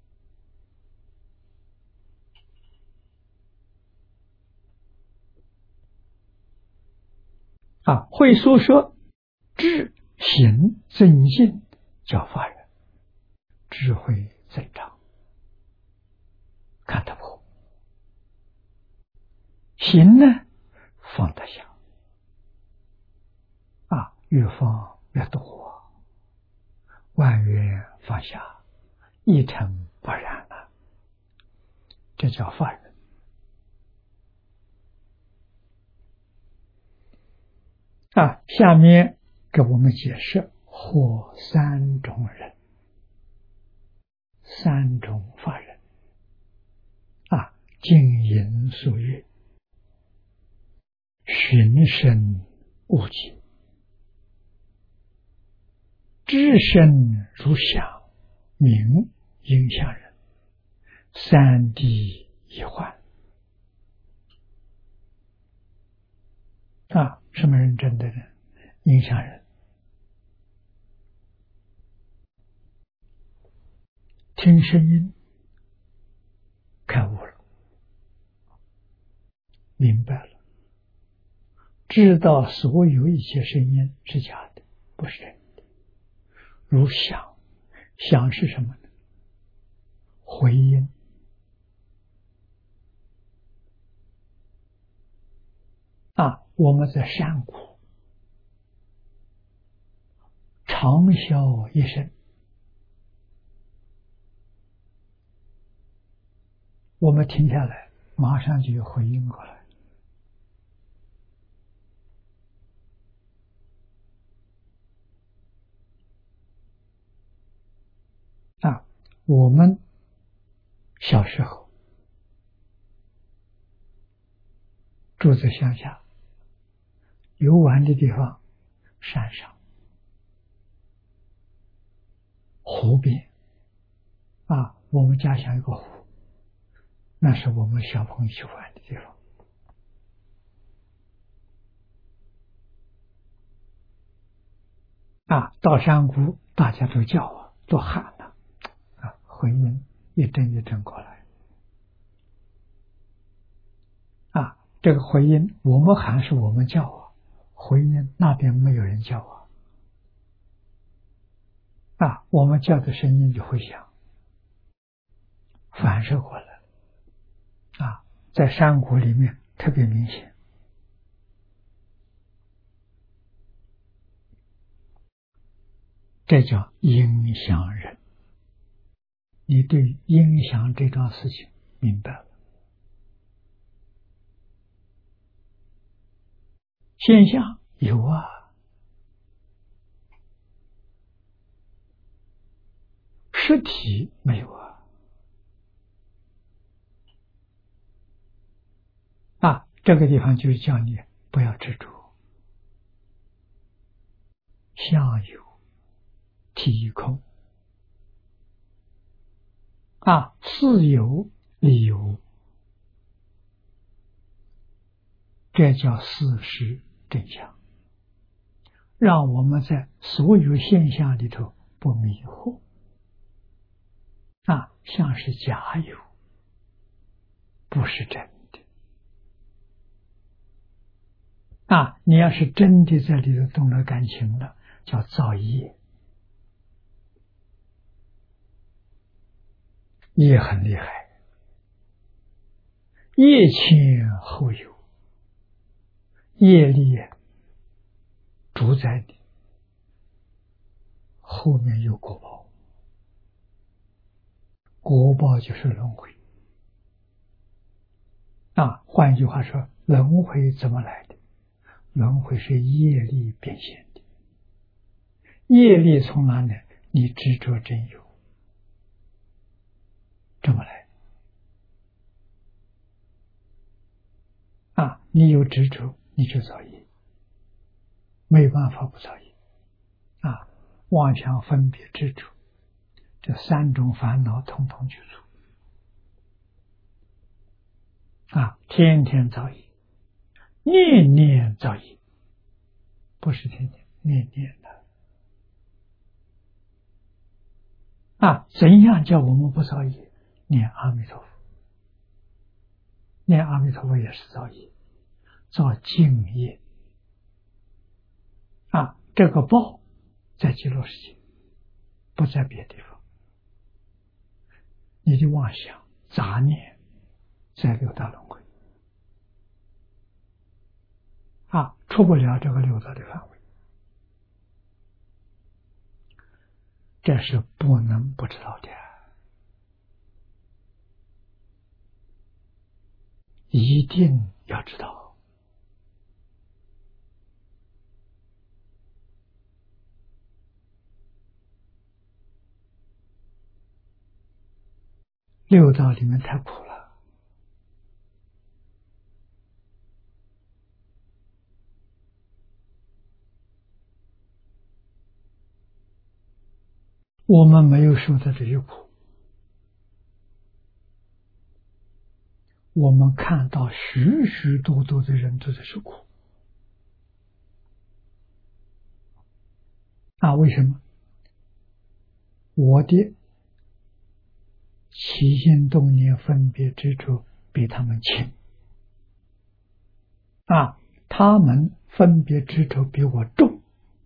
啊，会说说智行增进叫法人，智慧增长，看得破，行呢放得下啊，越放越多，万缘放下，一尘不染了，这叫法人啊。下面给我们解释或三种人，三种法人啊，经营所欲，寻声悟解，知身如想，名影响人，三谛一幻啊。什么人真的人？影响人，听声音开悟了，明白了，知道所有一切声音是假的，不是真的。如想，想是什么呢？回音啊，我们在山谷长啸一声，我们停下来，马上就有回应过来啊。我们小时候住在乡下，游玩的地方，山上、湖边啊，我们家乡有个湖，那是我们小朋友去玩的地方啊。到山谷大家都叫啊，都喊了啊，回音一阵一阵过来啊。这个回音我们喊是我们叫啊，回音那边没有人叫啊啊，我们叫的声音就会响，反射过来啊，在山谷里面特别明显。这叫音响人。你对音响这桩事情明白了。现象有啊，实体没有啊。啊，这个地方就是叫你不要执着，相有体空啊，事有理有，这叫事实真相，让我们在所有现象里头不迷惑啊，像是假有，不是真的啊。你要是真的在里头动了感情了，叫造业，业很厉害，业前后有，业力主宰你，后面有果报，果报就是轮回啊。换句话说，轮回怎么来的？轮回是业力变现的。业力从哪来？你执着真有，这么来啊。你有执着，你就造业，没有办法不造业啊。妄想分别执着，这三种烦恼统统去除啊。天天造业，念念造业，不是天天念念的啊。怎样叫我们不造业？念阿弥陀佛，念阿弥陀佛也是造业，造净业啊。这个报在极乐世界，不在别地方。你的妄想杂念在六道轮回啊，出不了这个六道的范围，这是不能不知道的，一定要知道。六道里面太苦了，我们没有受的这些苦，我们看到许许多多的人都在受苦啊。为什么？我的起心动念分别执着比他们轻啊，他们分别执着比我重，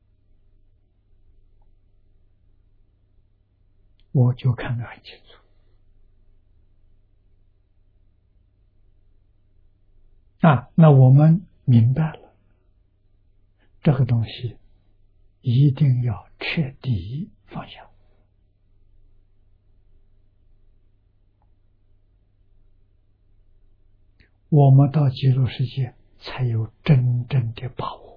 我就看得很清楚啊。那我们明白了，这个东西一定要彻底放下。我们到极乐世界才有真正的把握。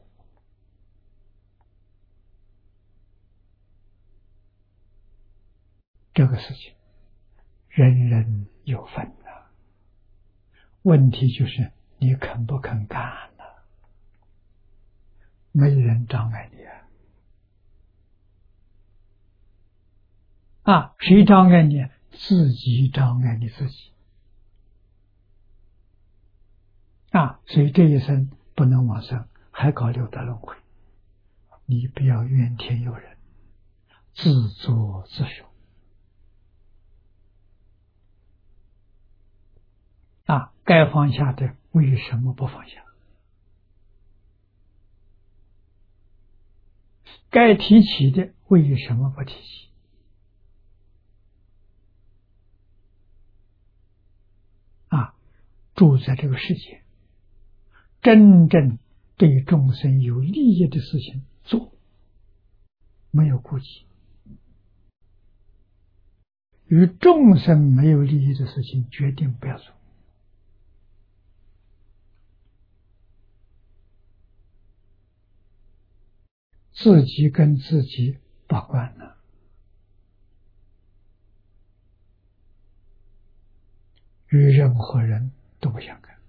这个事情人人有份啊，问题就是你肯不肯干呢、啊？没人障碍你啊！啊，谁障碍你？自己障碍你自己啊！所以这一生不能往生，还搞六道轮回，你不要怨天尤人，自作自受啊！该放下的为什么不放下？该提起的为什么不提起？ 住在这个世界，真正对众生有利益的事情做，没有顾忌；与众生没有利益的事情，决定不要做。自己跟自己把关了，与任何人都不相干。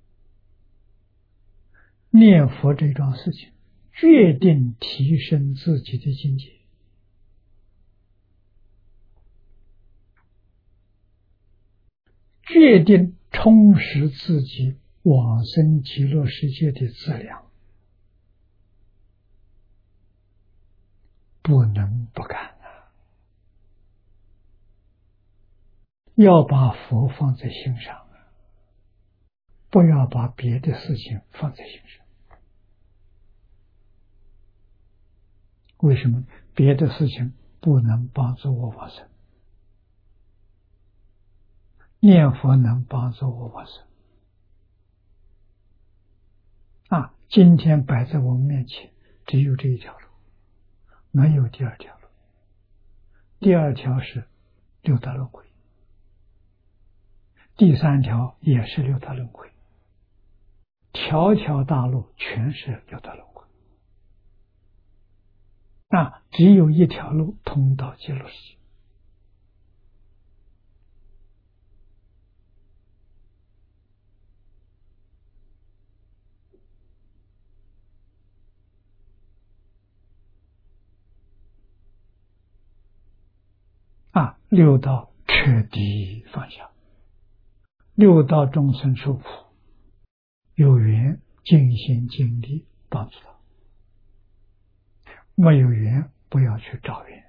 念佛这桩事情，决定提升自己的境界，决定充实自己往生极乐世界的资粮，不能不干啊！要把佛放在心上啊，不要把别的事情放在心上。为什么？别的事情不能帮助我往生，念佛能帮助我往生啊！今天摆在我们面前，只有这一条路，没有第二条路。第二条是六道轮回，第三条也是六道轮回，条条大路全是六道轮回。那只有一条路通到极乐世界。啊，六道彻底放下，六道众生受苦，有缘尽心尽力帮助他，没有缘不要去找缘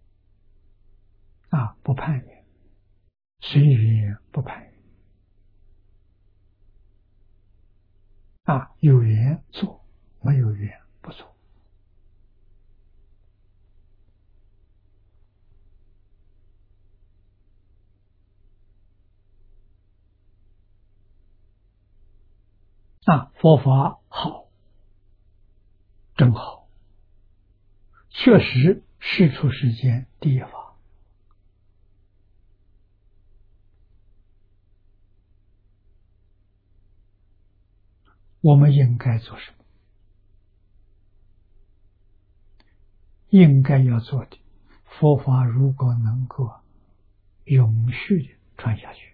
啊，不攀缘，随缘不攀缘啊，有缘做，没有缘不做。啊，佛法好，真好，确实世出世间第一法。我们应该做什么？应该要做的，佛法如果能够永续的传下去，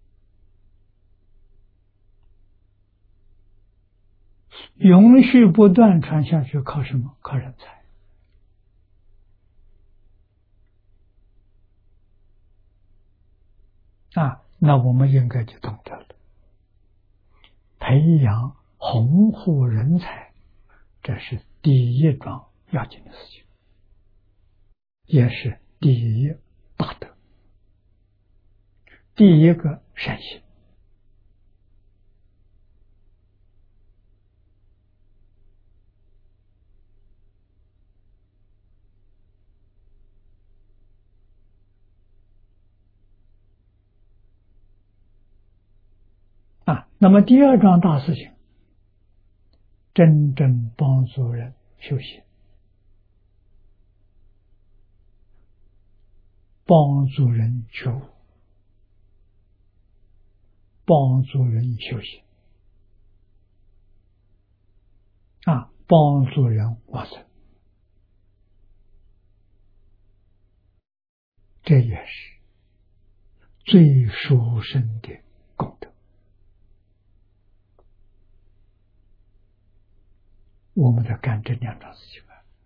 永续不断传下去，靠什么？靠人才啊！那我们应该就懂得了，培养弘护人才，这是第一桩要紧的事情，也是第一大德，第一个善行。啊，那么第二桩大事情，真正帮助人修行，帮助人觉悟，帮助人修行，啊，帮助人往生，这也是最殊胜的功德。我们在干这两桩事情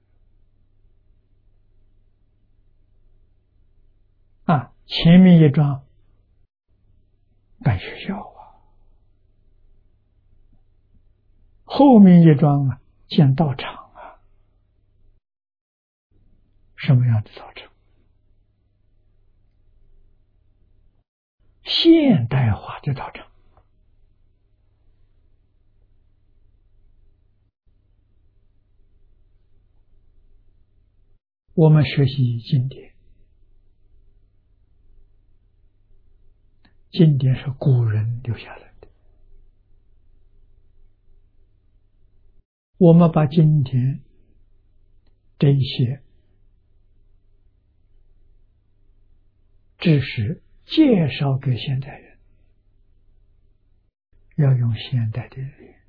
啊！啊，前面一桩干学校啊，后面一桩啊建道场啊。什么样的道场？现代化的道场。我们学习经典，经典是古人留下来的， 我们把今天这些知识介绍给现代人，要用现代的语言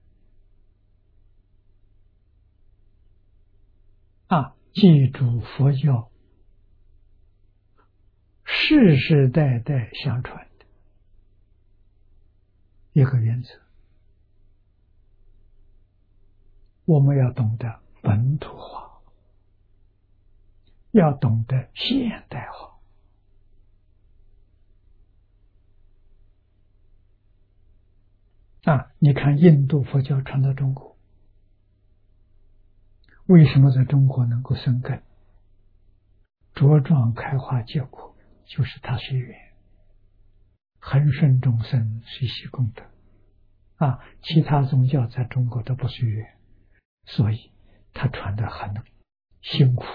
啊，记住佛教世世代代相传的一个原则，我们要懂得本土化，要懂得现代化。啊，你看印度佛教传到中国，为什么在中国能够生根、茁壮开花结果？就是它随缘，恒顺众生，随喜功德。啊，其他宗教在中国都不随缘，所以它传得很辛苦。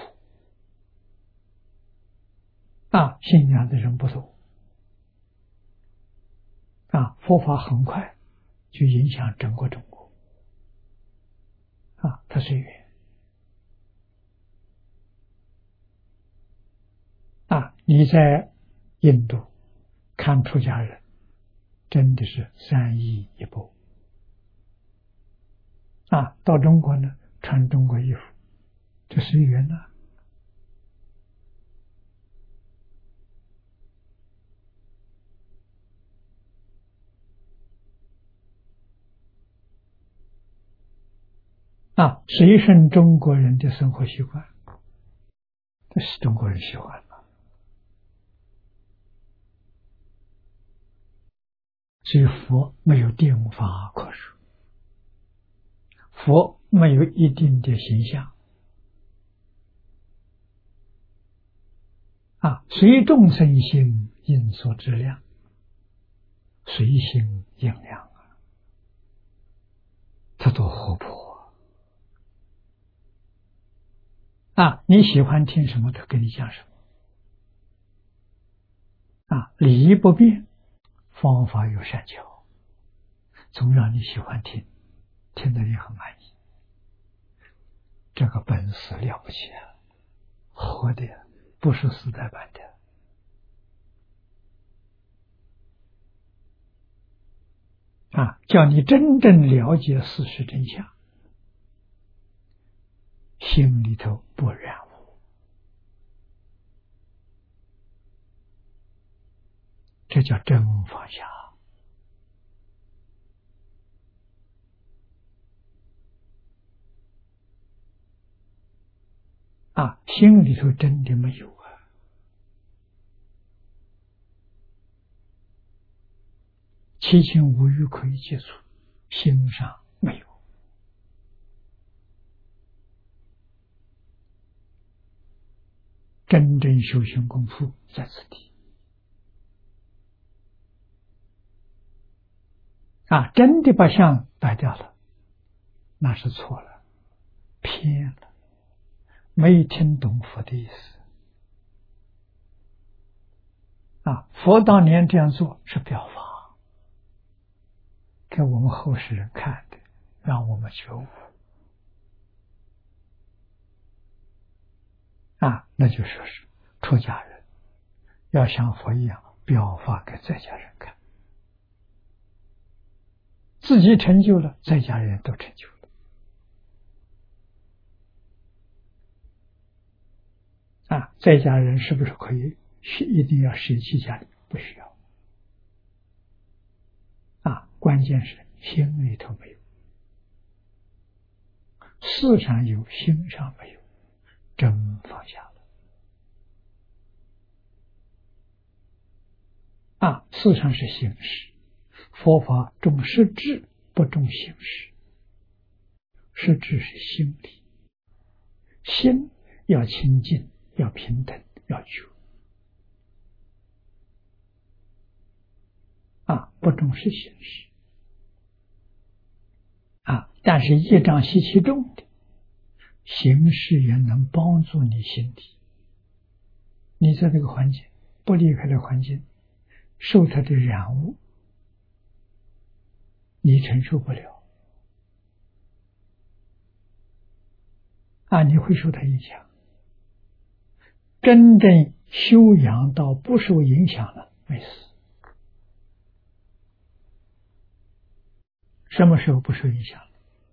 啊，信仰的人不多。啊，佛法很快就影响整个中国。啊，它随缘。啊，你在印度看出家人，真的是三衣一钵。啊，到中国呢，穿中国衣服，这随缘呢。啊，随顺中国人的生活习惯，这是中国人喜欢的。所以佛没有定法可说，佛没有一定的形象。啊，随众生心应所知量，随心应量啊，这多活泼啊！你喜欢听什么，他跟你讲什么。啊，理不变，方法有善巧，总让你喜欢听，听得你很满意。这个本事了不起啊，活的不是死呆板的。啊，叫你真正了解事实真相，心里头不染污，这叫真放下。啊，心里头真的没有啊，七情五欲可以接触，心上没有。真正修行功夫在此地。啊，真的把相摆掉了，那是错了，偏了，没听懂佛的意思。啊，佛当年这样做是表法，给我们后世人看的，让我们觉悟。啊，那就说是出家人要像佛一样表法给在家人看，自己成就了，在家人都成就了。啊，在家人是不是可以一定要舍弃家里？不需要。啊，关键是心里头没有，事上有，心上没有，真放下了。啊，事上是形式，佛法重实质，不重形式。实质是心理，心要清净，要平等，要觉。啊，不重视形式。啊，但是业障习气重的形式也能帮助你心理。你在这个环境不离开这个环境，受它的染污，你承受不了。 啊，你会受它影响。真正修养到不受影响了，没事。什么时候不受影响？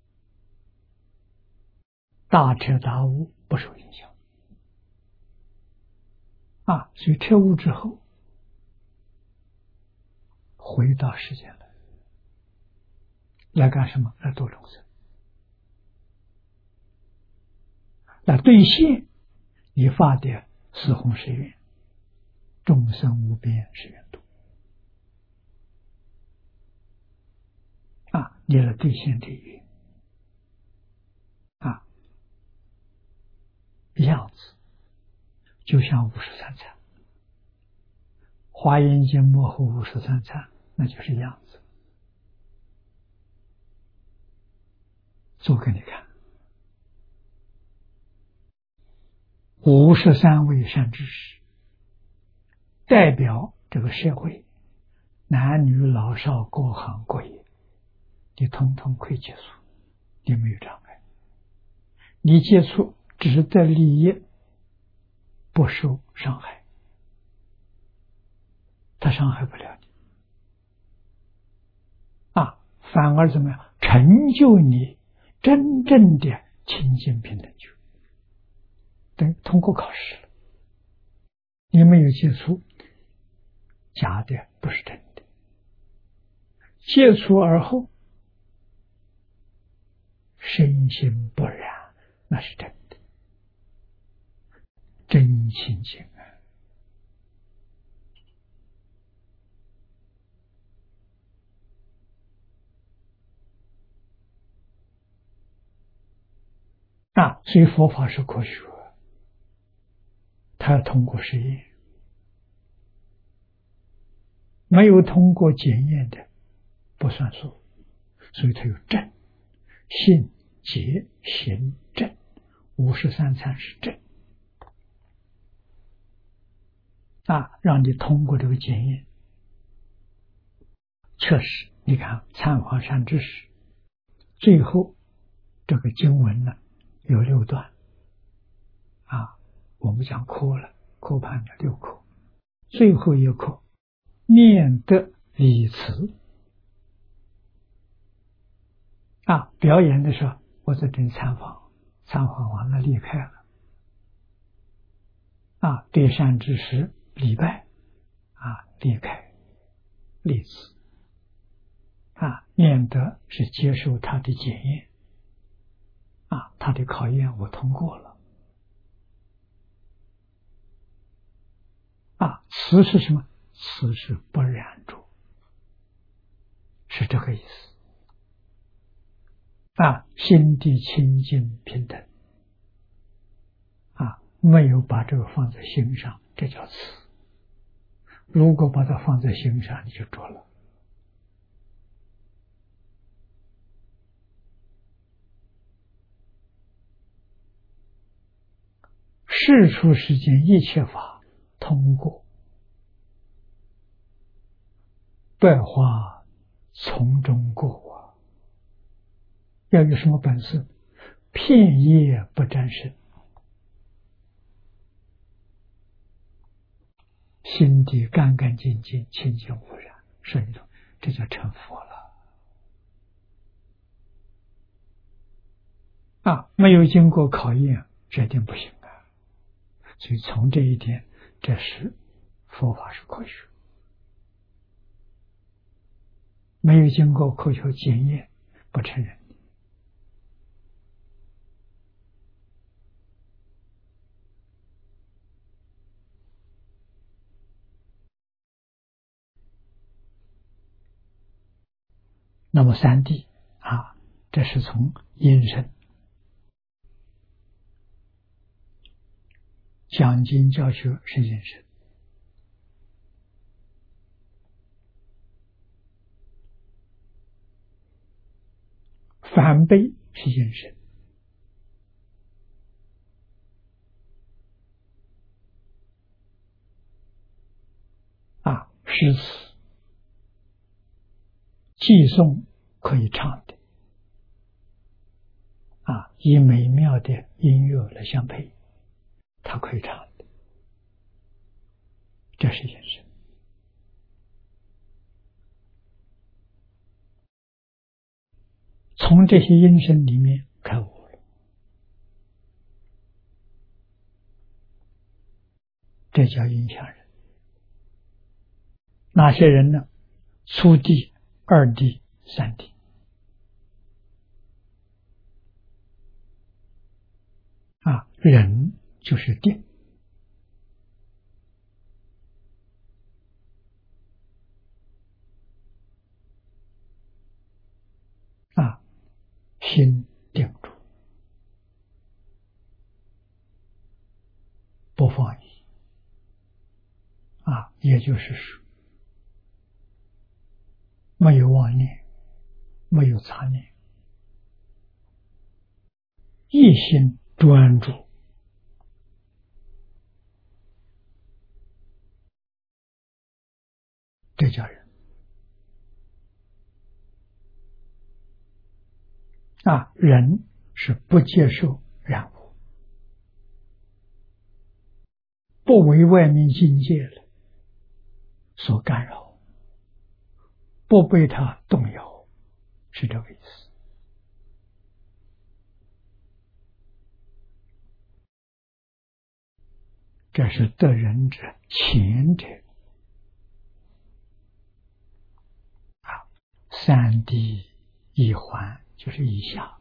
大彻大悟，不受影响。啊，所以彻悟之后，回到世间来，来干什么？来度众生，来兑现你发的四弘誓愿，众生无边誓愿度。啊，你来兑现这一愿。啊，样子就像五十三参，华严经幕后五十三参，那就是样子，做给你看。五十三位善知识，代表这个社会，男女老少各行各业，你统统可以接触，你没有障碍，你接触只得利益，不受伤害，他伤害不了你啊，反而怎么样？成就你真正的清净平等觉。等通过考试了，你没有接触，假的不是真的；接触而后，身心不染，那是真的，真清净啊！啊，所以佛法是科学，它要通过实验，没有通过检验的不算数，所以它有正、信、解、行、正，五十三参是正啊，让你通过这个检验。确实，你看参访善知识，最后这个经文呢有六段啊，我们讲科了，科判的六科，最后一科念得礼词啊，表演的时候我在这里参访，参访完了离开了啊，对善知识礼拜啊，离开礼词啊，念得是接受他的检验啊，他的考验我通过了啊，词是什么？词是不染着，是这个意思啊，心地清净平等啊，没有把这个放在心上，这叫词。如果把它放在心上，你就着了。世出世间一切法，通过百花丛中过啊，要有什么本事？片叶不沾身，心底干干净净，清净无染，顺流，这叫成佛了啊！没有经过考验，决定不行啊！所以从这一点，这是佛法是科学，没有经过科学检验，不承认。那么三谛啊，这是从因身讲经教学是因身，反背是因身啊，诗词寄诵可以唱的啊， 以美妙的音乐来相配，他可以唱的，这是音声。从这些音声里面开悟了，这叫音响人。哪些人呢？初地、二地、三地。啊，人就是定。啊，心定住，不放逸。啊，也就是说，没有妄念，没有杂念，一心专注，这叫人。啊，人是不接受染污，不为外面境界了所干扰，不被他动摇，是这个意思。这是得人者前者。啊，三谛一环就是以下。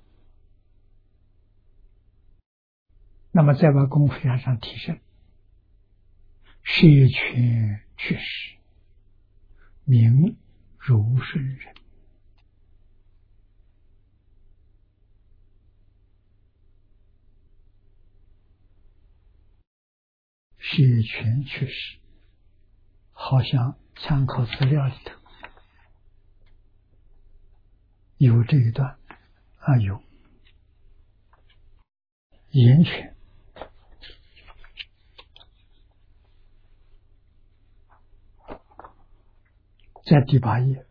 那么再把功夫向上提升，摄权确实，名如顺人。摄权确实，好像参考资料里头有这一段啊，有言权，在第八页。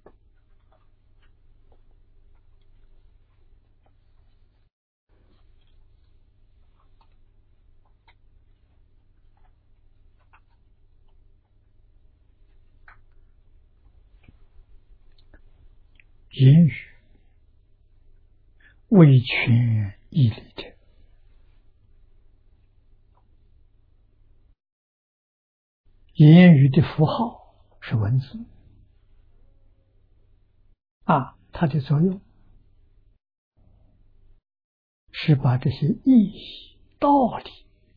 言语为权义理者，言语的符号是文字啊，它的作用是把这些意义、道理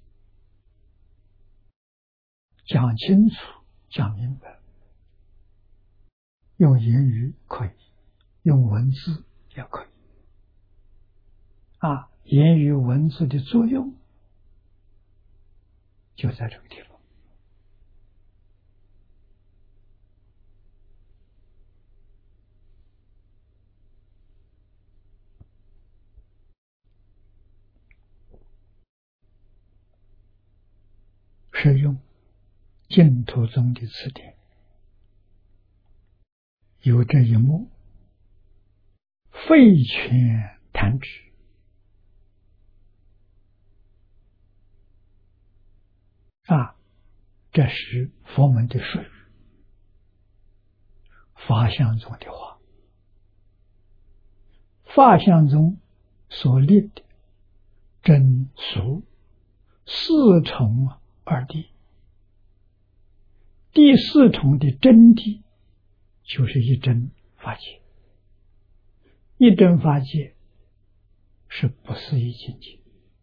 讲清楚、讲明白。用言语可以，用文字也可以。啊，言语文字的作用就在这个地方。是用净土宗的词典有这一幕，废权弹指。啊，这是佛门的术语，法相宗的话。法相宗所立的真俗四重二谛，第四重的真谛就是一真法界。一真法界是不思议境界，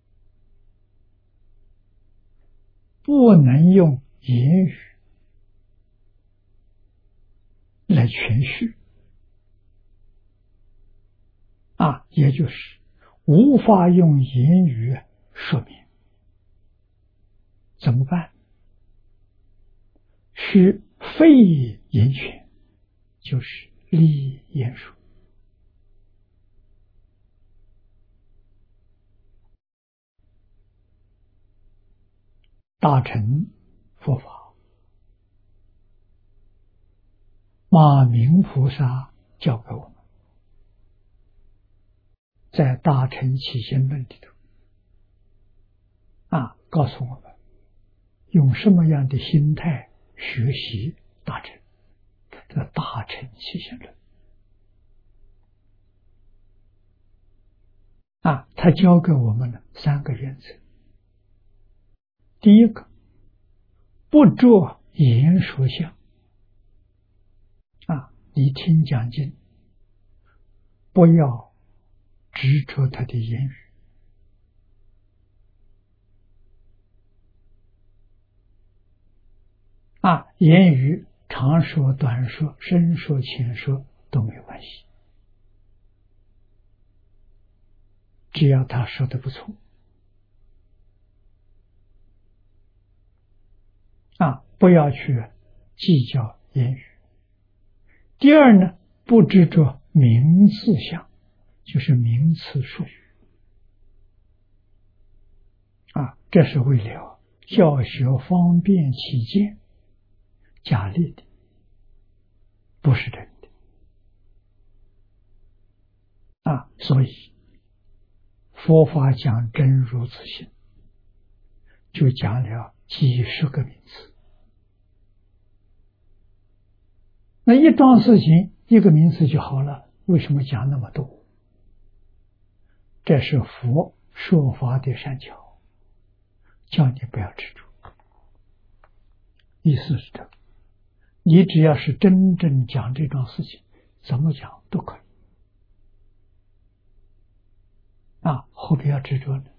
不能用言语来诠释啊，也就是无法用言语说明。怎么办？是废言权，就是立言说。大乘佛法，马明菩萨教给我们， 在大乘起心论里头啊，告诉我们用什么样的心态学习大乘，这个大乘起心论啊，他教给我们了三个原则。第一个，不着言说相啊，你听讲经，不要执着他的言语啊，言语长说短说深说浅说都没有关系，只要他说的不错啊，不要去计较言语。第二呢，不执着名词相，就是名词术语啊，这是为了教学方便起见假立的，不是真的啊。所以佛法讲真如自性，就讲了几十个名词。那一桩事情一个名词就好了，为什么讲那么多？这是佛说法的善巧，叫你不要执着。意思是这个，你只要是真正讲这桩事情，怎么讲都可以啊，何必要执着呢？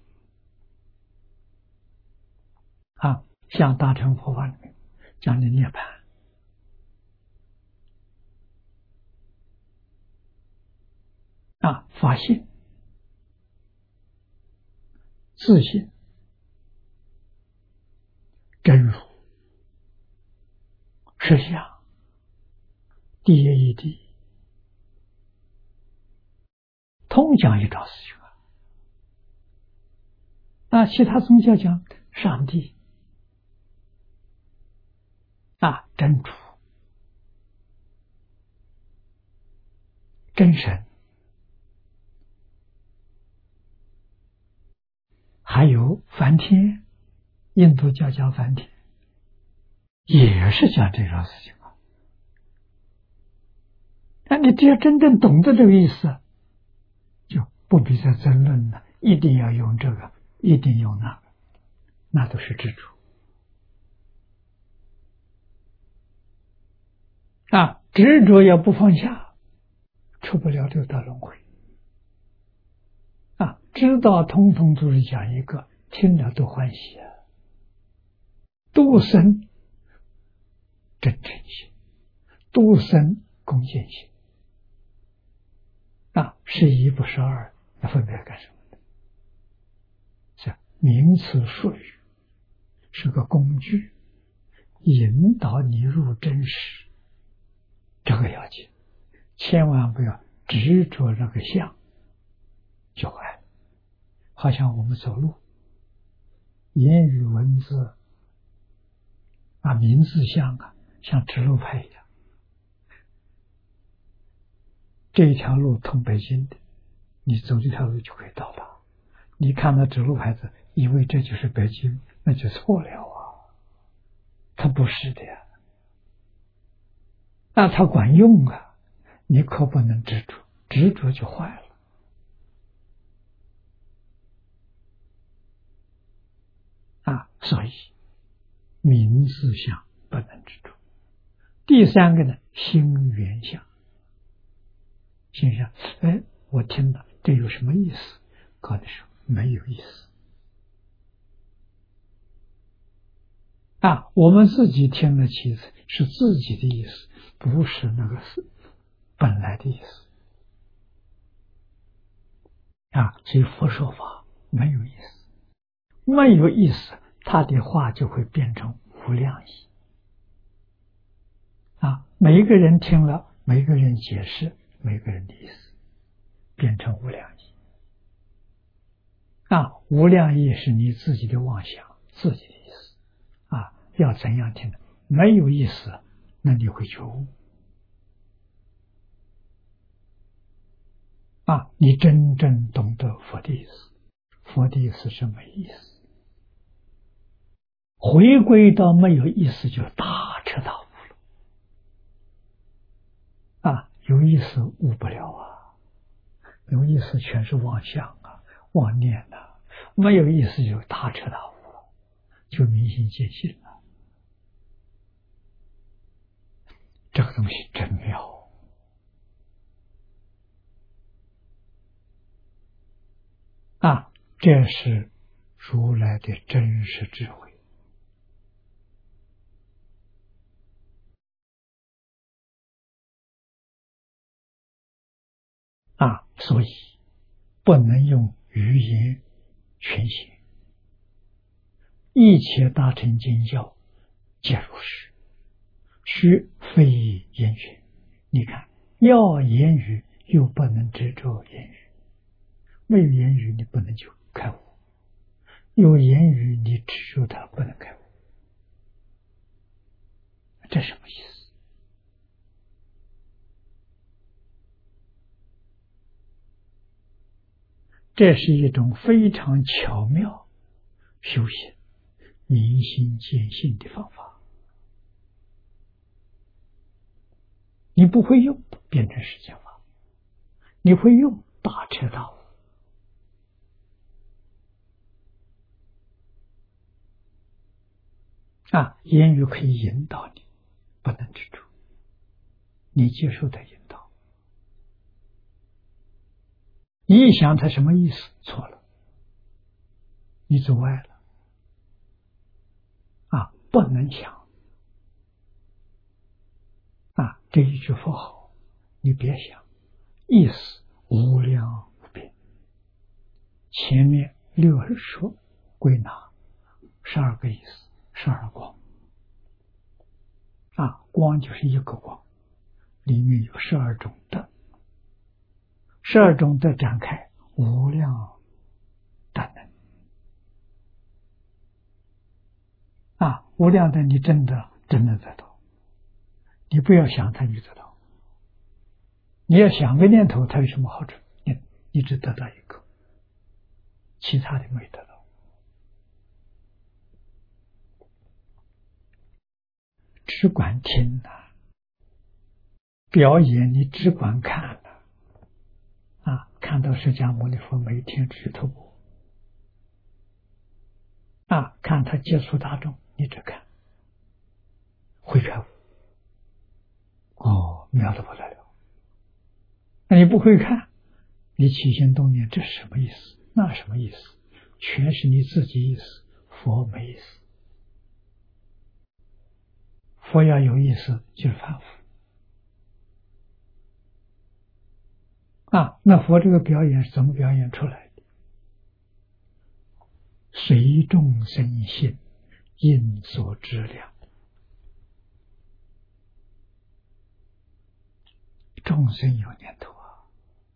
啊，像大乘佛法里面讲的涅槃啊，法性、自性、真如、实相、第一义谛，通讲一桩事情啊。那其他宗教讲上帝啊，真主、真神，还有梵天，印度教讲梵天，也是讲这种事情啊。那你只要真正懂得这个意思，就不必再争论了，一定要用这个，一定用那个，那都是执着啊！执着要不放下，出不了六道轮回啊！知道通通都是讲一个，听了都欢喜啊，都生真诚心，都生恭敬心啊，是一不是二，要分别干什么的？这名词术语是个工具，引导你入真实，这个要紧，千万不要执着那个相就坏了。好像我们走路，言语文字啊，名字相啊，像指路牌一样。这一条路通北京的，你走这条路就可以到达。你看到指路牌子，以为这就是北京，那就错了啊！它不是的呀，那它管用啊，你可不能执着，执着就坏了啊！所以名字相不能执着。第三个呢，心缘相。心想，哎，我听了这有什么意思？可能是没有意思啊。我们自己听了其实是自己的意思，不是那个是本来的意思啊。所以佛说法没有意思，没有意思，他的话就会变成无量义啊。每一个人听了，每一个人解释，每个人的意思变成无量义啊！无量义是你自己的妄想，自己的意思啊！要怎样听？没有意思，那你会觉悟啊，你真正懂得佛的意思。佛的意思是没意思，回归到没有意思就大彻大悟了。啊，有意思悟不了啊，有意思全是妄想啊、妄念啊，没有意思就大彻大悟了，就明心见性了。这个东西真妙。啊，这是如来的真实智慧。啊，所以不能用语言宣显，一切大乘经教皆如是，须非言语。你看，要言语又不能执着言语，没有言语你不能就开悟，有言语你执着它不能开悟，这什么意思？这是一种非常巧妙修行明心见性的方法。你不会用，变成实践法；你会用，大彻大悟。啊，言语可以引导你，不能执着。你接受它引导，你一想它什么意思，错了，你走歪了。啊，不能想。啊，这一句佛号，你别想，意思无量无边。前面六说归纳十二个意思，十二光。啊，光就是一个光，里面有十二种德，十二种德展开，无量大能。啊，无量的你真的真的得到，你不要想它，你得到。你要想个念头，它有什么好处？你你只得到一个，其他的没得到。只管听啊，表演你只管看啊。啊，看到释迦牟尼佛每天只头部，啊，看他接触大众，你只看，会开悟。哦，妙得不得了。那你不会看，你起心动念，这是什么意思？那什么意思？全是你自己意思，佛没意思。佛要有意思，就是反复。啊，那佛这个表演是怎么表演出来的？随众生性，应所知量。众生有念头啊，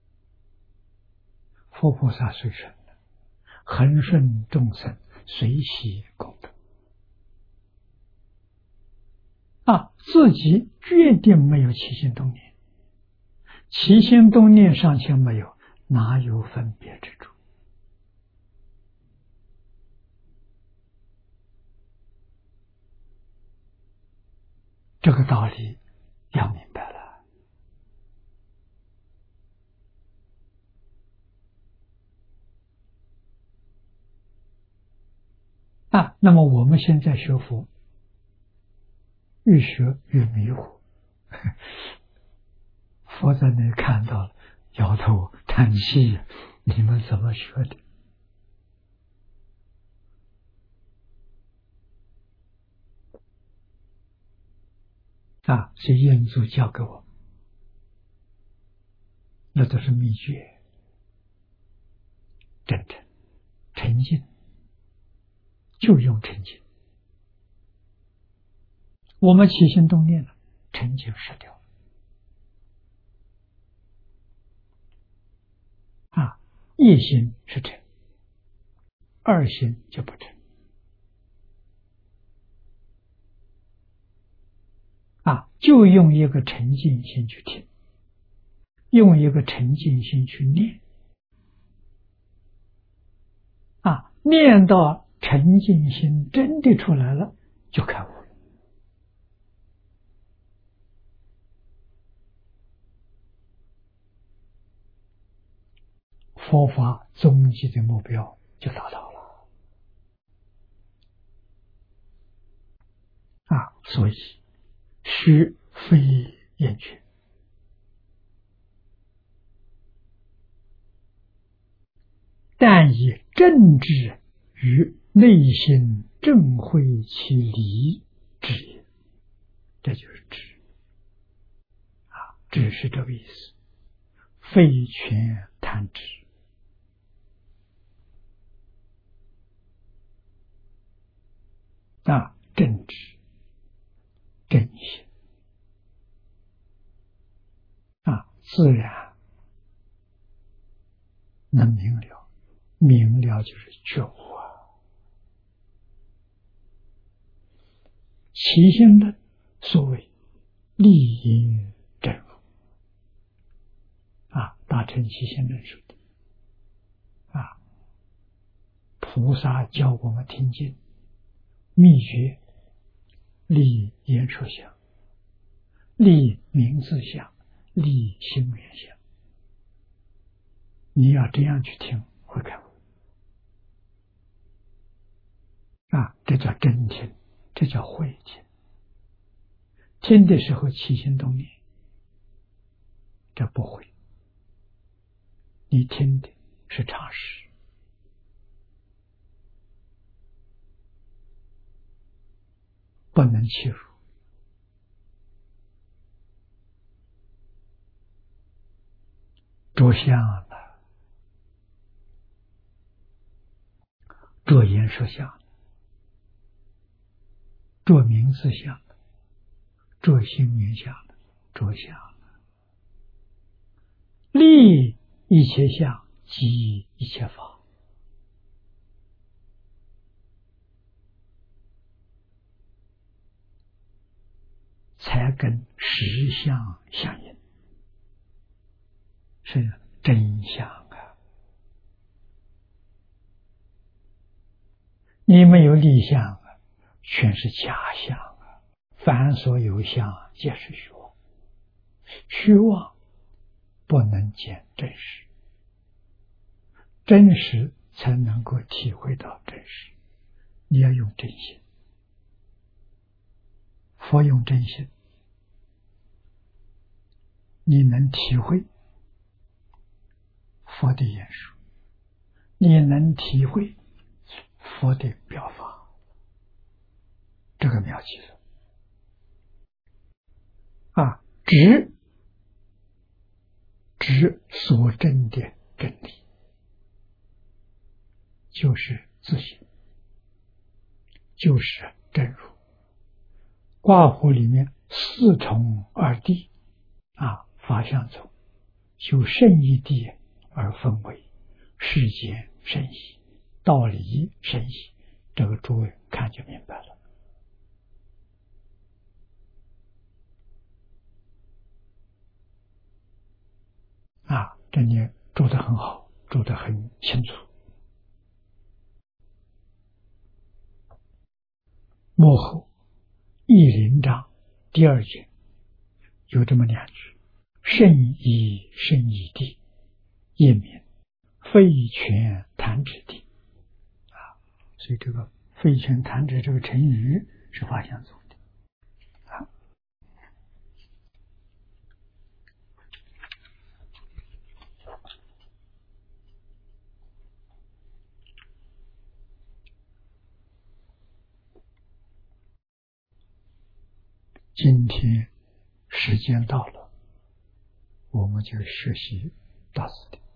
佛菩萨随顺的，恒顺众生，随喜功德。啊，自己决定没有起心动念，起心动念尚且没有，哪有分别之处？这个道理要明白了。啊，那么我们现在学佛，越学越迷糊。佛在那里看到了，摇头叹气，你们怎么学的？啊，是印祖教给我，那都是秘诀，真诚、沉静，就用沉静。我们起心动念了，沉静失掉了。啊，一心是沉，二心就不沉。啊，就用一个沉静心去听， 用一个沉静心去念啊，念到沉静心真的出来了，就开悟了。佛法终极的目标就达到了啊！所以须非厌倦，但以正智与内心正慧其理之也。这就是智啊，智是这个意思，非全贪执。啊，正直、正心啊，自然能明了，明了就是觉悟啊。起心论所谓立因正悟啊，大乘起心论说的啊，菩萨教我们听经。秘诀立言说相，立名字相，立心缘相。你要这样去听，会开悟啊！这叫真听，这叫会听。听的时候起心动念，这不会。你听的是常识。不能欺负，着相了，着言说相，着名字相，着心缘相，着相立一切相，即一切法。才跟实相相应，是真相啊！你没有立相啊，全是假相啊！凡所有相，皆是虚妄，虚妄不能见真实，真实才能够体会到真实。你要用真心，佛用真心，你能体会佛的言说，你能体会佛的表法，这个妙极了啊！执执所证的真理，就是自性，就是真如。卦谱里面四重二谛啊，法相中就圣义谛而分为世间圣义、道理圣义，这个诸位看就明白了啊！这里做得很好，做得很清楚。幕后一灵章第二卷有这么两句：圣义圣义谛，一名非全弹指谛啊。所以这个非全弹指这个成语是法相宗的啊。今天时间到了，我们就学习大字典。